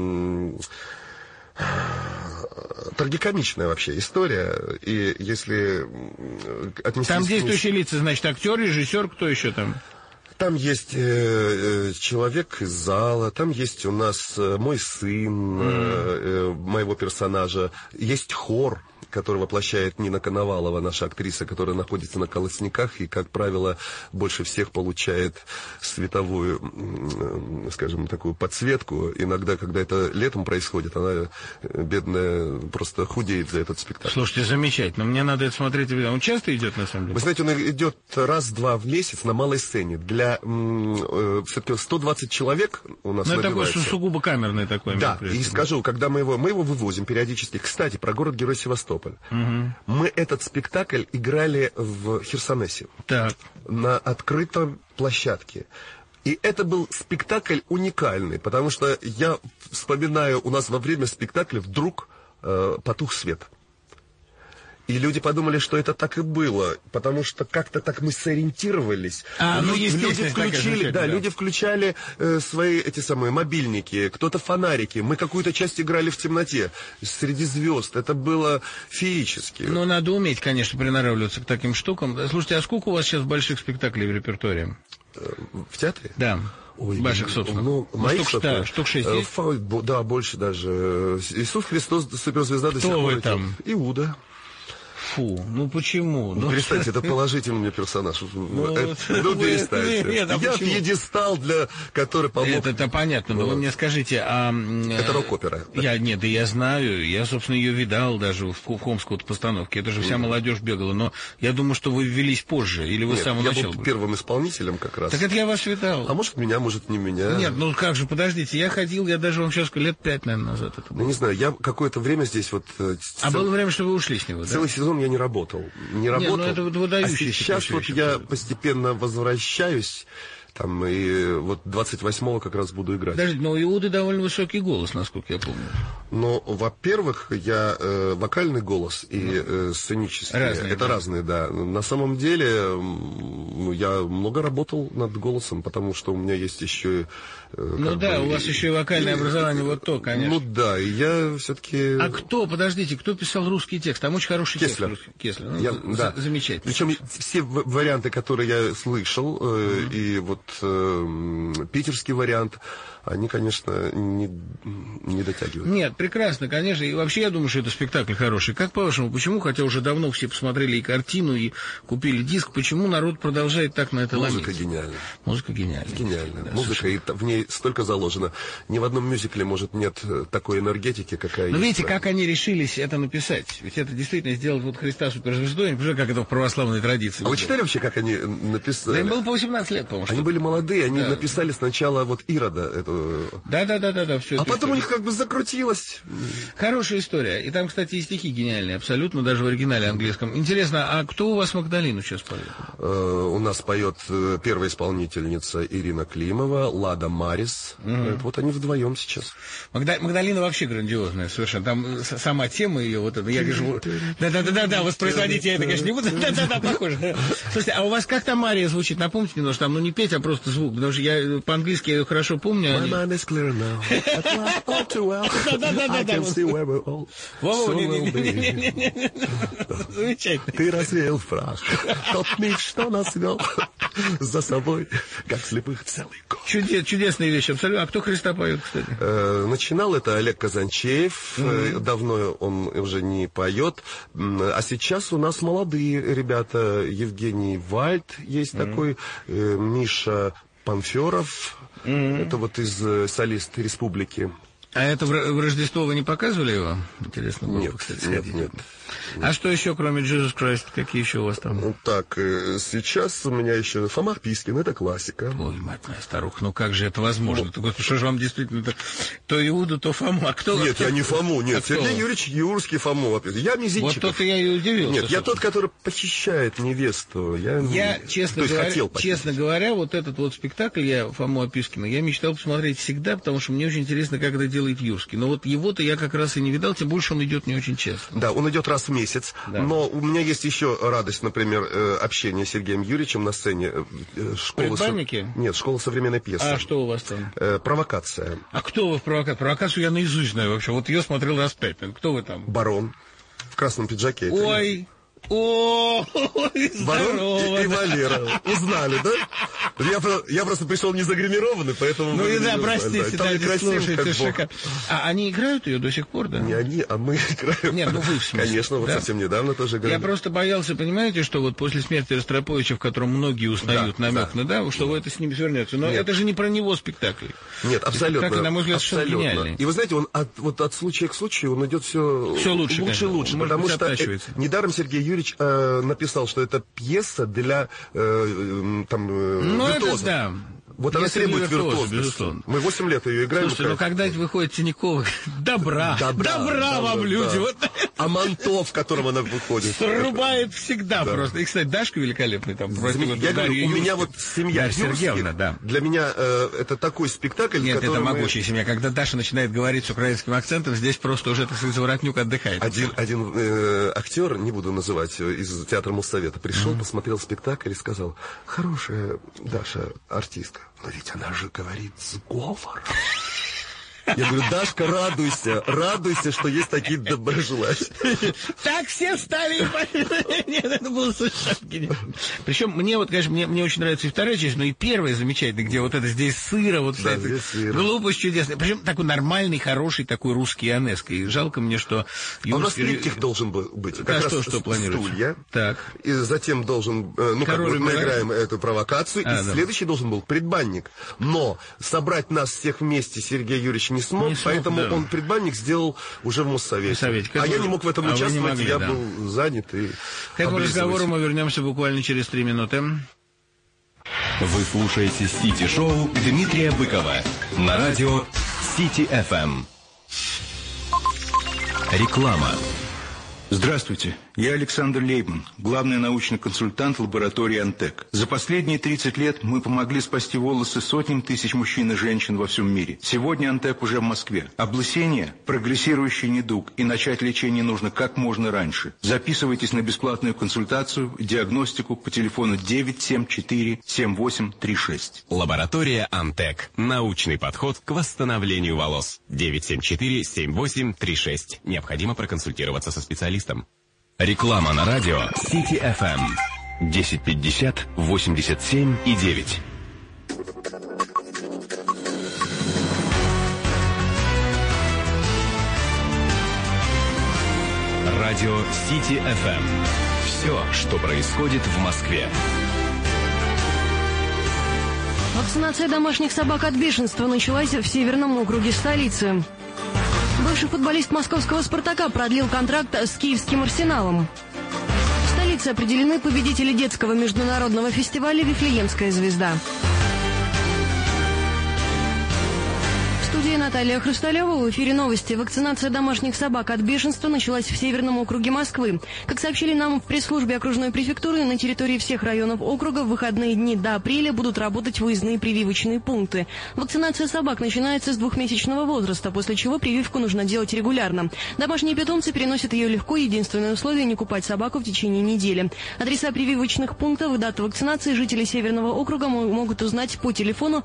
трагикомичная вообще история. И если отнести... Там действующие лица, значит, актер, режиссер, кто еще там? Там есть человек из зала, там есть у нас мой сын, моего персонажа, есть хор, который воплощает Нина Коновалова, наша актриса, которая находится на колосниках и, как правило, больше всех получает световую, скажем, такую подсветку. Иногда, когда это летом происходит, она, бедная, просто худеет за этот спектакль. Слушайте, замечательно. Мне надо это смотреть. Он часто идет, на самом деле? Вы знаете, он идет раз-два в месяц на малой сцене. Для все-таки 120 человек у нас набивается. Ну, это такое сугубо камерное такое. Да, и скажу, когда мы его вывозим периодически. Кстати, про город-герой Севастополь. Севастополь. Мы этот спектакль играли в Херсонесе. Так. На открытой площадке. И это был спектакль уникальный, потому что я вспоминаю, у нас во время спектакля вдруг потух свет. И люди подумали, что это так и было, потому что как-то так мы сориентировались. Люди включали свои эти самые мобильники, кто-то фонарики. Мы какую-то часть играли в темноте, среди звезд. Это было феерически. Но надо уметь, конечно, приноравливаться к таким штукам. Слушайте, а сколько у вас сейчас больших спектаклей в репертуаре? В театре? Да. Ой, ваших собственных. Моих штук 6 есть? Да, больше даже. Иисус Христос, суперзвезда до сих пор. Кто вы там? Иуда. Фу, ну почему? Перестаньте, это положительный мне персонаж. Перестаньте. Я пьедестал, который помог. Это понятно, но вы мне скажите, это рок-опера. Я знаю, я, собственно, ее видал даже в Хомской постановке, это же вся молодежь бегала, но я думаю, что вы ввелись позже, или вы с самого начала? Я был первым исполнителем как раз. Так это я вас видал. А может меня, может не меня. Нет, ну как же, подождите, я ходил, я даже вам сейчас скажу, лет 5, наверное, назад это было. Ну, не знаю, я какое-то время здесь вот... А было время, что вы ушли с него, да? Целый сезон я не работал. Это выдающийся. Сейчас вот я постепенно возвращаюсь, там, и вот 28-го как раз буду играть. Подождите, но у Иуды довольно высокий голос, насколько я помню. Ну, во-первых, я вокальный голос и сценический. Разные, да. На самом деле, я много работал над голосом, потому что у меня есть еще... у вас еще и вокальное образование, вот то, конечно. Ну да, и я все-таки... А кто писал русский текст? Там очень хороший текст. Кеслер. Замечательно. Причем все варианты, которые я слышал, и вот питерский вариант, они, конечно, не дотягивают. Нет, прекрасно, конечно. И вообще, я думаю, что это спектакль хороший. Как по-вашему, почему, хотя уже давно все посмотрели и картину, и купили диск, почему народ продолжает так на это ломиться? Музыка гениальная. Гениальная. Да, музыка, и в ней столько заложено. Ни в одном мюзикле, может, нет такой энергетики, какая есть. Но видите, как они решились это написать? Ведь это действительно сделать вот Христа суперзвездой, не знаю, как это в православной традиции. А вы читали вообще, как они написали? Да им было по 18 лет, по-моему. Они были молодые, они написали сначала вот Ирода, эту... Да, все. А потом у них как бы закрутилось. Хорошая история. И там, кстати, и стихи гениальные, абсолютно, даже в оригинале английском. Интересно, а кто у вас Магдалину сейчас поет? У нас поет первая исполнительница Ирина Климова, Лада Марис. Вот они вдвоем сейчас. Магдалина вообще грандиозная совершенно. Там сама тема ее, вот это, я вижу... Да, воспроизводить я это, конечно, не буду. Да, похоже. Слушайте, а у вас как там Мария звучит? Напомните немножко, там, не петь, а просто звук. Потому что я по-английски ее хорошо помню. Clear now. At last, all too well. I can see where we're all so will be. Замечательно. Ты развеял фраж. Тот миг, что нас вел за собой, как слепых целый год. Чудесная вещь, абсолютно. А кто Христа поет, кстати? Начинал это Олег Казанчеев. Давно он уже не поет. А сейчас у нас молодые ребята. Евгений Вальд есть такой, Миша Панферов. Это вот из солист республики. А это в Рождество вы не показывали его? Интересно было бы, кстати, сходить. Нет. А что еще, кроме Jesus Christ, какие еще у вас там? Ну, так, сейчас у меня еще Фома Пискин, это классика. Ой, мать моя старуха, ну как же это возможно? Господи, что же вам действительно то Иуда, то Фома? Нет, я не Фому, нет. Сергей Юрьевич Юрский Фому. Я Мизинчиков. Вот тот-то я и удивился. Нет, я тот, который похищает невесту. Я честно говоря, вот этот вот спектакль, я Фому Опискина, я мечтал посмотреть всегда, потому что мне очень интересно, как это делает Юрский. Но вот его-то я как раз и не видал, тем больше он идет не очень часто. Да, он идет раз в месяц. Да. Но у меня есть еще радость, например, общения с Сергеем Юрьевичем на сцене. Предбанники? Нет, школа современной пьесы. А что у вас там? Провокация. А кто вы в провокации? Провокацию я наизусть знаю вообще. Вот ее смотрел раз 5. Кто вы там? Барон. В красном пиджаке. Ой! Барон и Валера. Узнали, да? Я просто пришел не загримированный, поэтому... Ну и да, простите, да, слушайте, шикарно. А они играют ее до сих пор, да? Не они, а мы играем. Нет, ну вы в смысле. Конечно, вот совсем недавно тоже играли. Я просто боялся, понимаете, что вот после смерти Ростроповича, в котором многие узнают намек, да, что вы это с ним свернется. Но это же не про него спектакль. Нет, абсолютно. Как, на мой взгляд, совершенно гениальный. И вы знаете, он от случая к случаю, он идет все лучше. Потому что недаром Сергей Юрьевич написал, что это пьеса для виртуозов. Да. Вот она требует виртуозности. Мы 8 лет ее играем. Слушайте, но когда выходит Синякова, добра вам, люди. Да. Вот а манто, в котором она выходит. Срубает всегда просто. И, кстати, Дашка великолепный там. Я говорю, у меня вот семья Сергеевна, да. Для меня это такой спектакль, нет, это могучая семья. Когда Даша начинает говорить с украинским акцентом, здесь просто уже, так сказать, Заворотнюк отдыхает. Один актер, не буду называть, из театра Моссовета, пришел, посмотрел спектакль и сказал: хорошая Даша артистка, но ведь она же говорит с говором. Я говорю: Дашка, радуйся, что есть такие доброжелатели. Так все стали. Нет, это было совершенно гениально. Причем мне вот, конечно, мне очень нравится и вторая часть, но и первая замечательная, где вот это здесь сыра, вот вся эта глупость чудесная. Причем такой нормальный, хороший, такой русский ионеско. И жалко мне, что... А у нас триптих должен быть. Как раз что планируется? Стулья. Так. И затем должен... мы играем эту провокацию. И следующий должен был предбанник. Но собрать нас всех вместе Сергей Юрьевич не смог, поэтому он предбанник сделал уже в Моссовете. А я не мог в этом участвовать, я был занят. К этому разговору мы вернемся буквально через 3 минуты. Вы слушаете Сити-шоу Дмитрия Быкова на радио Сити-ФМ. Реклама. Здравствуйте, я Александр Лейбман, главный научный консультант лаборатории «Антек». За последние 30 лет мы помогли спасти волосы сотням тысяч мужчин и женщин во всем мире. Сегодня «Антек» уже в Москве. Облысение – прогрессирующий недуг, и начать лечение нужно как можно раньше. Записывайтесь на бесплатную консультацию, диагностику по телефону 974-7836. Лаборатория «Антек». Научный подход к восстановлению волос. 974-7836. Необходимо проконсультироваться со специалистом. Реклама на радио Сити-ФМ. 1050 87 и 9. Радио Сити-ФМ. Все, что происходит в Москве. Вакцинация домашних собак от бешенства началась в Северном округе столицы. Бывший футболист московского «Спартака» продлил контракт с киевским «Арсеналом». В столице определены победители детского международного фестиваля «Вифлеемская звезда». В студии Наталья Хрусталева. В эфире новости. Вакцинация домашних собак от бешенства началась в Северном округе Москвы. Как сообщили нам в пресс-службе окружной префектуры, на территории всех районов округа в выходные дни до апреля будут работать выездные прививочные пункты. Вакцинация собак начинается с 2-месячного возраста, после чего прививку нужно делать регулярно. Домашние питомцы переносят ее легко, единственное условие – не купать собаку в течение недели. Адреса прививочных пунктов и даты вакцинации жители Северного округа могут узнать по телефону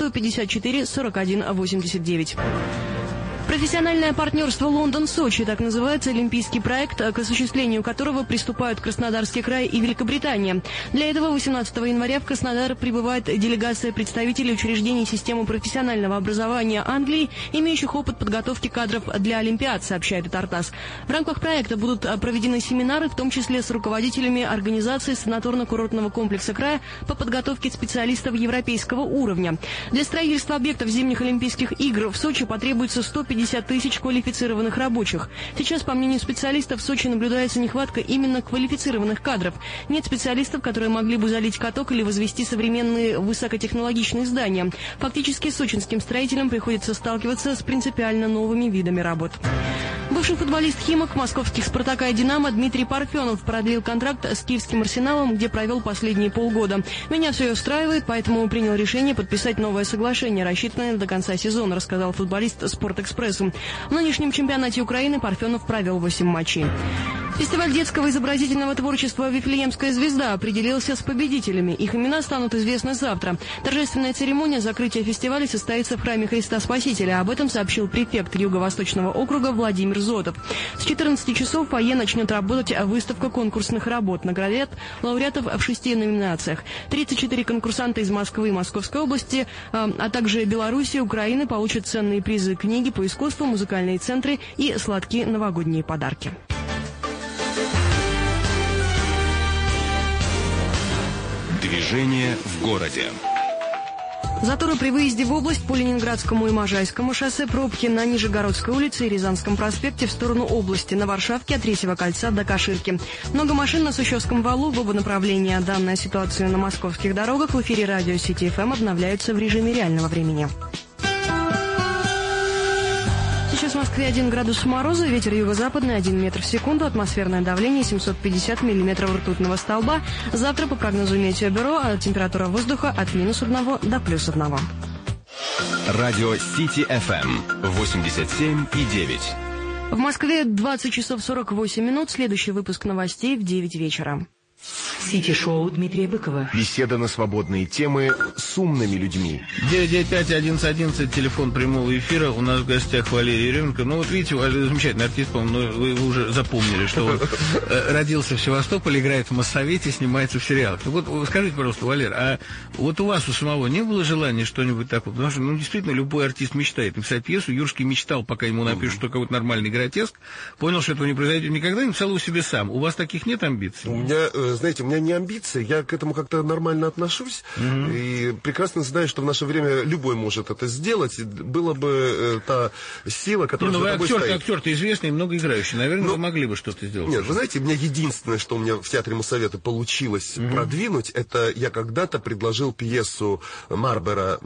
154 41 89. Профессиональное партнерство «Лондон-Сочи», так называется олимпийский проект, к осуществлению которого приступают Краснодарский край и Великобритания. Для этого 18 января в Краснодар прибывает делегация представителей учреждений системы профессионального образования Англии, имеющих опыт подготовки кадров для Олимпиад, сообщает Тартас. В рамках проекта будут проведены семинары, в том числе с руководителями организации санаторно-курортного комплекса края по подготовке специалистов европейского уровня. Для строительства объектов зимних Олимпийских игр в Сочи потребуется 150 тысяч квалифицированных рабочих. Сейчас, по мнению специалистов, в Сочи наблюдается нехватка именно квалифицированных кадров. Нет специалистов, которые могли бы залить каток или возвести современные высокотехнологичные здания. Фактически, сочинским строителям приходится сталкиваться с принципиально новыми видами работ. Бывший футболист «Химок», московских «Спартака» и «Динамо» Дмитрий Парфенов продлил контракт с киевским «Арсеналом», где провел последние полгода. «Меня все устраивает, поэтому принял решение подписать новое соглашение, рассчитанное до конца сезона», рассказал футболист «Спортэкспрессу». В нынешнем чемпионате Украины Парфенов провел 8 матчей. Фестиваль детского изобразительного творчества «Вифлеемская звезда» определился с победителями. Их имена станут известны завтра. Торжественная церемония закрытия фестиваля состоится в храме Христа Спасителя. Об этом сообщил префект Юго-Восточного округа Владимир Зотов. С 14 часов в фойе начнет работать выставка конкурсных работ. Наградят лауреатов в 6 номинациях. 34 конкурсанта из Москвы и Московской области, а также Беларуси и Украины получат ценные призы, книги по искусству, музыкальные центры и сладкие новогодние подарки. Движение в городе. Заторы при выезде в область по Ленинградскому и Можайскому шоссе, пробки на Нижегородской улице и Рязанском проспекте в сторону области, на Варшавке от Третьего кольца до Каширки. Много машин на Сущевском валу в оба направления. Данная ситуация на московских дорогах в эфире радио Сити-ФМ обновляются в режиме реального времени. Сейчас в Москве 1 градус мороза, ветер юго-западный 1 метр в секунду, атмосферное давление 750 миллиметров ртутного столба. Завтра, по прогнозу Метеобюро, температура воздуха от -1 до +1. Радио Сити ФМ 87,9. В Москве 20 часов 48 минут. Следующий выпуск новостей в 9 вечера. Сити-шоу Дмитрия Быкова. Беседа на свободные темы с умными людьми. 995-1111, телефон прямого эфира. У нас в гостях Валерий Еременко. Ну вот видите, замечательный артист, по-моему, вы уже запомнили, что он родился в Севастополе, играет в Моссовете, снимается в сериалах. Вот скажите, пожалуйста, Валер, а вот у вас у самого не было желания что-нибудь такое? Потому что, действительно, любой артист мечтает написать пьесу. Юрский мечтал, пока ему напишут только вот нормальный гротеск. Понял, что этого не произойдет никогда, и написал его себе сам. У вас таких нет амбиций? У меня, знаете, у меня не амбиции, я к этому как-то нормально отношусь, и прекрасно знаю, что в наше время любой может это сделать, было бы та сила, которая за тобой стоит. Актер-то известный, много играющий, наверное, вы могли бы что-то сделать. Нет, вы знаете, у меня единственное, что у меня в театре Моссовета получилось продвинуть, это я когда-то предложил пьесу Марбера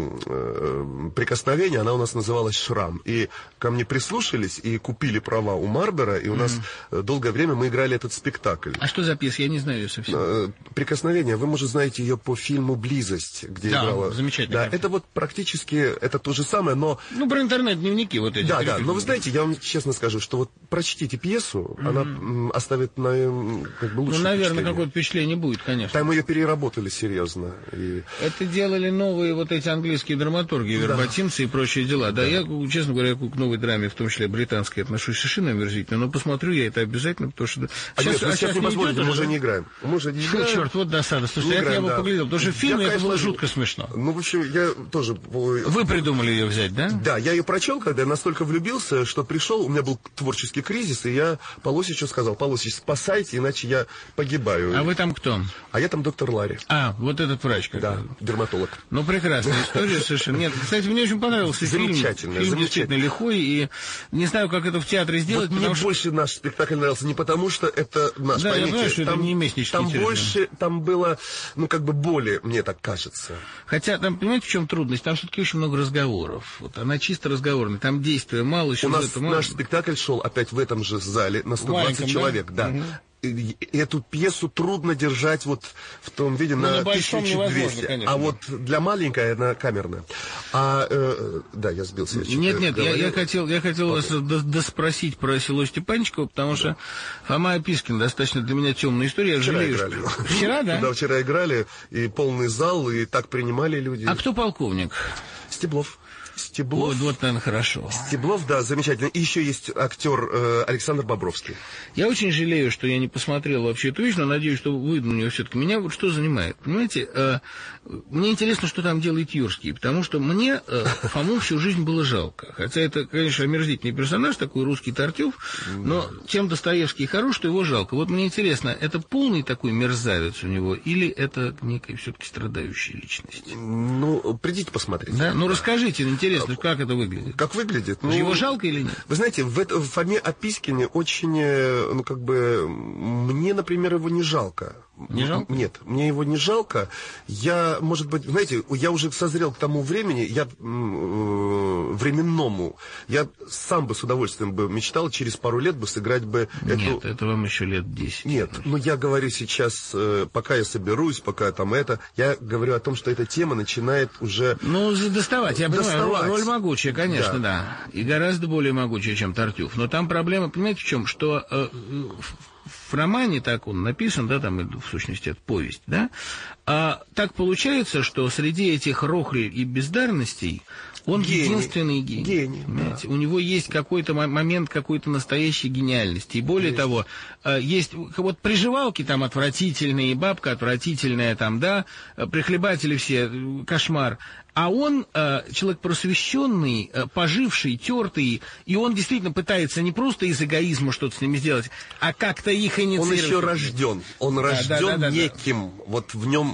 «Прикосновение», она у нас называлась «Шрам», и ко мне прислушались и купили права у Марбера, и у нас долгое время мы играли этот спектакль. А что за пьеса? Я не знаю ее совсем. «Прикосновение», вы, может, знаете ее по фильму «Близость», где играла... замечательно. Да, это вот практически, это то же самое, но... про интернет-дневники вот эти. Да, но вы знаете, я вам честно скажу, что вот прочтите пьесу, она оставит на как бы лучшее наверное, какое-то впечатление будет, конечно. Там ее переработали серьезно. И... Это делали новые вот эти английские драматурги, вербатимцы и прочие дела. Да, я, честно говоря, к новой драме, в том числе британской, отношусь совершенно омерзительно, но посмотрю я это обязательно, потому что... Сейчас не посмотрите, мы уже не играем. Черт, вот досада. Слушайте, я бы поглядел, потому что в фильме это было жутко смешно. В общем, я тоже... Вы придумали ее взять, да? Да, я ее прочел, когда я настолько влюбился, что пришел, у меня был творческий кризис, и я Полосичу сказал: Полосич, спасайте, иначе я погибаю. А вы там кто? А я там доктор Ларри. Вот этот врач. Да, дерматолог. Прекрасная история совершенно. Нет, кстати, мне очень понравился фильм. Фильм действительно лихой, и не знаю, как это в театре сделать. Мне больше наш спектакль нравился не потому, что это наш, да, я знаю, что это не местнический там больше, там было, боли, мне так кажется. Хотя там, понимаете, в чем трудность? Там все-таки очень много разговоров. Вот она чисто разговорная. Там действия мало, еще у нас наш спектакль шел опять в этом же зале на 120 человек, да. Эту пьесу трудно держать вот в том виде на 1200, а вот для маленькой она камерная. Да, я сбился. Нет, я хотел вас доспросить про село Степанчиково, потому что Фома Опискин достаточно для меня темная история. Вчера играли. Вчера, да? Да, вчера играли, и полный зал, и так принимали люди. А кто полковник? Стеблов. Вот, наверное, хорошо. Стеблов, да, замечательно. И еще есть актер Александр Бобровский. Я очень жалею, что я не посмотрел вообще эту вещь, но надеюсь, что выйду на нее все-таки. Меня вот что занимает. Понимаете, мне интересно, что там делает Юрский, потому что мне Фому всю жизнь было жалко. Хотя это, конечно, омерзительный персонаж, такой русский Тартюф, но тем Достоевский хорош, что его жалко. Вот мне интересно, это полный такой мерзавец у него, или это некая все-таки страдающая личность? Придите посмотреть. Да? Расскажите, интересно, как это выглядит? Как выглядит? Его жалко или нет? Вы знаете, в Фоме Опискине очень, мне, например, его не жалко. Не жалко? Нет, мне его не жалко. Я, может быть, знаете, я уже созрел к тому времени, временному. Я сам бы с удовольствием бы мечтал через пару лет бы сыграть бы эту... Нет, это вам еще лет 10. Нет, я говорю сейчас, пока я соберусь, пока там это, я говорю о том, что эта тема начинает уже... доставать, я понимаю, роль могучая, конечно, да. И гораздо более могучая, чем Тартюф. Но там проблема, понимаете, в чем? Что... В романе так он написан, да, там, в сущности, это повесть, да, так получается, что среди этих рохлей и бездарностей он единственный гений. Да. У него есть какой-то момент какой-то настоящей гениальности. И более того, есть вот приживалки там отвратительные, бабка отвратительная там, да, прихлебатели все, кошмар. А он человек просвещенный, поживший, тертый, и он действительно пытается не просто из эгоизма что-то с ними сделать, а как-то их инициировать. Он еще рожден. Он рожден неким. Вот в нем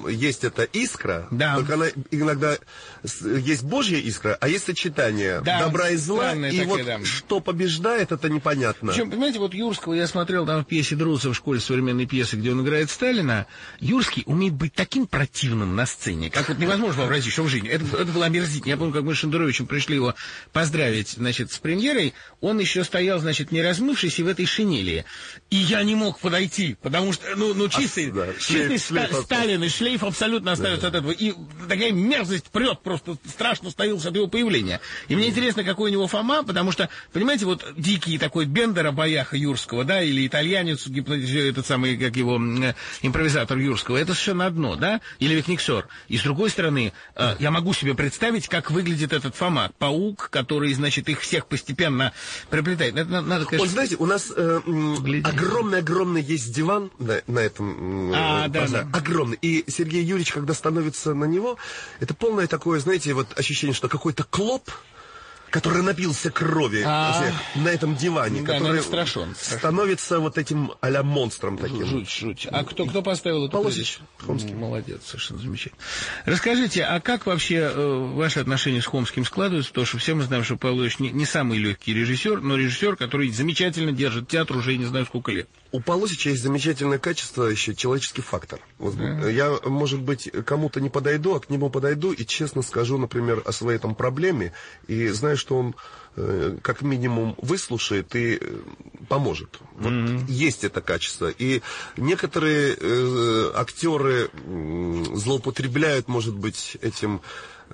нем есть эта искра, да. только она иногда есть Божья искра, а есть сочетание добра и зла, и такая, вот что побеждает, это непонятно. Причем, понимаете, вот Юрского я смотрел там в пьесе Друза в школе современной пьесы, где он играет Сталина. Юрский умеет быть таким противным на сцене, как вот невозможно вообразить, что в жизни. Это было омерзительно. Я помню, как мы с Шендеровичем пришли его поздравить, значит, с премьерой, он еще стоял, значит, не размывшийся в этой шинели. И я не мог подойти, потому что, чистый Сталин и шлейф абсолютно остается от этого. И такая мерзость прет, просто страшно становился от его появления. И мне интересно, какой у него Фома, потому что, понимаете, вот дикий такой Бендера, бояха Юрского, да, или итальянец, этот самый, как его, импровизатор Юрского, это совершенно одно, да, или Викниксер. И с другой стороны, я могу себе представить, как выглядит этот Фома, паук, который, значит, их всех постепенно приплетает. Это надо, конечно... Вот знаете, у нас огромный есть диван на этом базаре. Огромный. И Сергей Юрьевич, когда становится на него, это полное такое, знаете, вот ощущение, что какой-то клоп, который напился крови на этом диване, который становится вот этим а-ля монстром таким. Жуть. А кто поставил эту Полосич. Хомский. Молодец, совершенно замечательно. Расскажите, а как вообще ваши отношения с Хомским складываются? Потому что все мы знаем, что Павел Ильич не самый легкий режиссер, но режиссер, который замечательно держит театр уже не знаю сколько лет. У Полосича есть замечательное качество, еще человеческий фактор. Вот, я, может быть, кому-то не подойду, а к нему подойду и честно скажу, например, о своей там проблеме, и знаю, что он как минимум выслушает и поможет. Вот есть это качество. И некоторые актеры злоупотребляют, может быть, этим...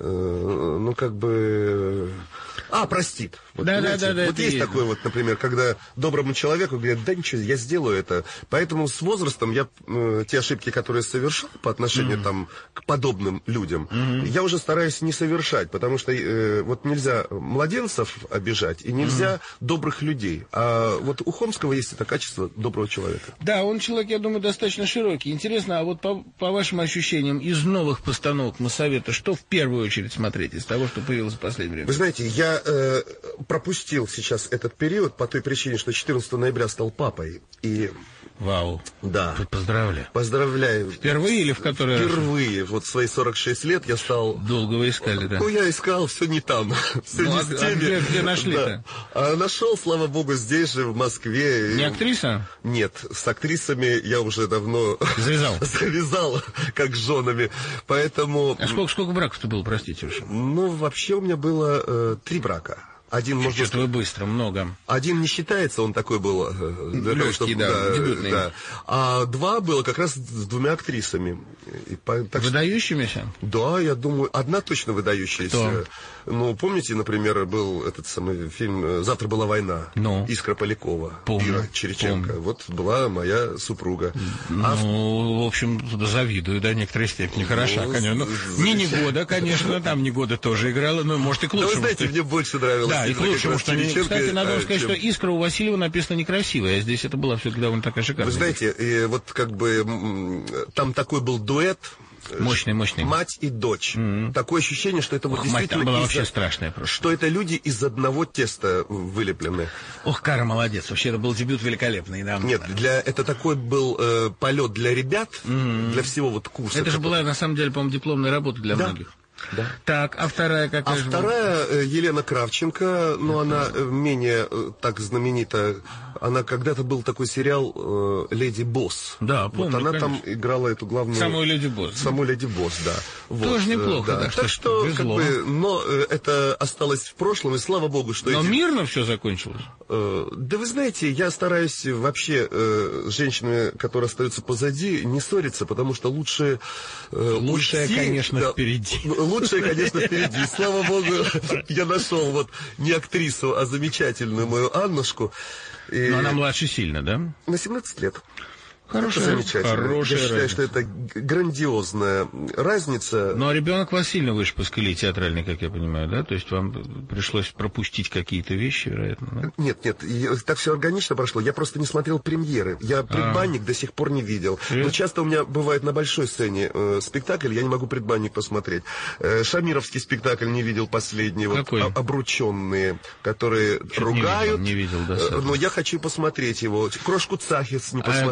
простит. Вот, да, вот есть такое вот, например, когда доброму человеку говорят, да ничего, я сделаю это. Поэтому с возрастом я те ошибки, которые совершал по отношению там, к подобным людям, я уже стараюсь не совершать, потому что вот нельзя младенцев обижать и нельзя добрых людей. А вот у Хомского есть это качество доброго человека. Да, он человек, я думаю, достаточно широкий. Интересно, а вот по вашим ощущениям, из новых постановок Моссовета, что в первую очередь смотреть из того, что появилось в последнее время? Вы знаете, я пропустил сейчас этот период по той причине, что 14 ноября стал папой. И... Вау. Да. Поздравляю. Поздравляю. Впервые или в который раз? Впервые. Вот в свои 46 лет я стал... Долго вы искали, да? Я искал, все не там. Все не с теми. Где нашли-то? А нашел, слава богу, здесь же, в Москве. Не актриса? Нет, с актрисами я уже давно... Завязал, как с женами. Поэтому... А сколько браков-то было, простите уж? Вообще у меня было 3 брака. Один, может быть, вы быстро, много. Один не считается, он такой был... Легкий, дебютный. Да. А 2 было как раз с 2 актрисами. Выдающимися? Да, я думаю, одна точно выдающаяся. Кто? Помните, например, был этот самый фильм «Завтра была война». Искра Полякова. Ира Чириченко. Вот была моя супруга. В общем, завидую до некоторой степени. Хороша, конечно. Не Негода, конечно, там Негода тоже играла, но может и к лучшему. Вы знаете, мне больше нравилось. Да, и к лучшему, что кстати, надо вам сказать, что «Искра» у Васильева написана некрасивая, а здесь это была все-таки довольно такая шикарная. Вы знаете, вот как бы там такой был дуэт. Мощный. Мать и дочь. Такое ощущение, что это вот действительно... Мать была вообще страшная просто. Что это люди из одного теста вылеплены. Кара молодец. Вообще, это был дебют великолепный. Да. Нет, это такой был полет для ребят, для всего вот курса. Это же была, на самом деле, по-моему, дипломная работа для многих. Да. Так, а вторая какая же? Вторая Елена Кравченко, но она менее так знаменита. Она когда-то был такой сериал «Леди Босс». Да, помню, вот она конечно. Там играла эту главную... Самую Леди Босс. Самую Леди Босс, да. Тоже неплохо, да. Так что, как бы, но это осталось в прошлом, и слава богу, что... Но мирно все закончилось? Да вы знаете, я стараюсь вообще с женщинами, которые остаются позади, не ссориться, потому что лучше... Лучшее, конечно, впереди. Лучшее, конечно, впереди. Слава богу, я нашел вот не актрису, а замечательную мою Аннушку. Но она младше сильно, да? На 17 лет. Хорошая, замечательно. Я считаю, что это грандиозная разница. Ну, а ребенок вас сильно выше по скале театральной, как я понимаю, да? То есть вам пришлось пропустить какие-то вещи, вероятно, да? Нет, так все органично прошло. Я просто не смотрел премьеры. Я «Предбанник» до сих пор не видел. Но часто у меня бывает на большой сцене спектакль, я не могу «Предбанник» посмотреть. Шамировский спектакль не видел последний. Какой? Вот, «Обрученные», которые ругают. Не видел, да. Но я хочу посмотреть его. «Крошку Цахис» не посмотрел.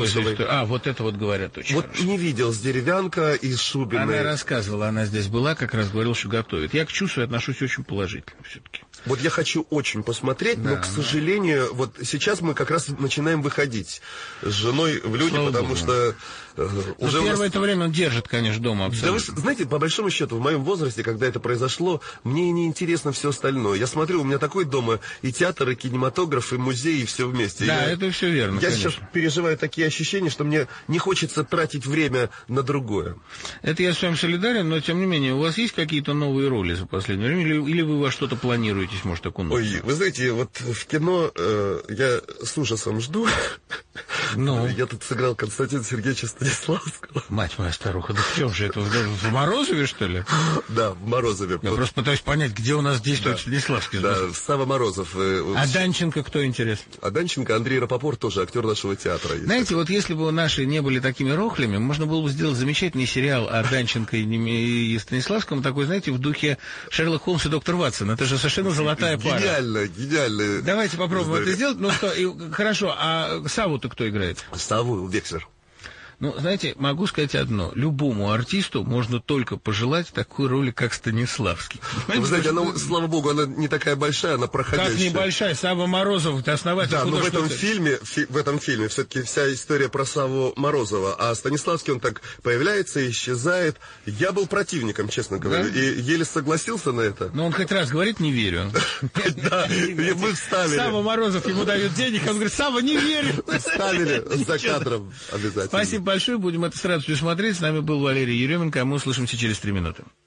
Куйбышевой. Вот это вот говорят очень хорошо. Не видел с Деревянко и Шубиной. Она рассказывала, она здесь была, как раз говорила, что готовит. Я к Чусу отношусь очень положительно все-таки. Вот я хочу очень посмотреть, но, к сожалению, вот сейчас мы как раз начинаем выходить с женой в люди, потому что уже первое это время он держит, конечно, дома абсолютно. Да вы знаете, по большому счету, в моем возрасте, когда это произошло, мне не интересно все остальное. Я смотрю, у меня такой дома и театр, и кинематограф, и музей, и все вместе. Да, это все верно, Я сейчас переживаю такие ощущения, что мне не хочется тратить время на другое. Это я с вами солидарен, но, тем не менее, у вас есть какие-то новые роли за последнее время, или вы во что-то планируетесь, может, окунуться? Ой, вы знаете, вот в кино я с ужасом жду. Я тут сыграл Константина Сергеевича Станиславского. Мать моя старуха, да в чем же это? В Морозове, что ли? Да, в Морозове. Я просто пытаюсь понять, где у нас действует Станиславский. Да, Сава Морозов. А Данченко кто, интересно? А Данченко Андрей Рапопорт, тоже актер нашего театра. Знаете, вот если бы наши не были такими рохлями, можно было бы сделать замечательный сериал о Данченко и Станиславском, такой, знаете, в духе Шерлок Холмс и доктор Ватсон. Это же совершенно золотая пара. Гениально. Давайте попробуем это сделать. Хорошо, а Саву-то кто играет? Саву Векслер. Знаете, могу сказать одно. Любому артисту можно только пожелать такой роли, как Станиславский. Вы знаете, она, слава богу, она не такая большая, она проходящая. Как не Сава Морозов, это основатель. Да, но в этом фильме все-таки вся история про Саву Морозова. А Станиславский, он так появляется, исчезает. Я был противником, честно говоря, и еле согласился на это. Но он хоть раз говорит, не верю. Да, мы вставили. Сава Морозов ему дает денег, он говорит, Сава, не верю. Вставили за кадром обязательно. Спасибо большое, будем это с радостью смотреть. С нами был Валерий Еременко, а мы услышимся через 3 минуты.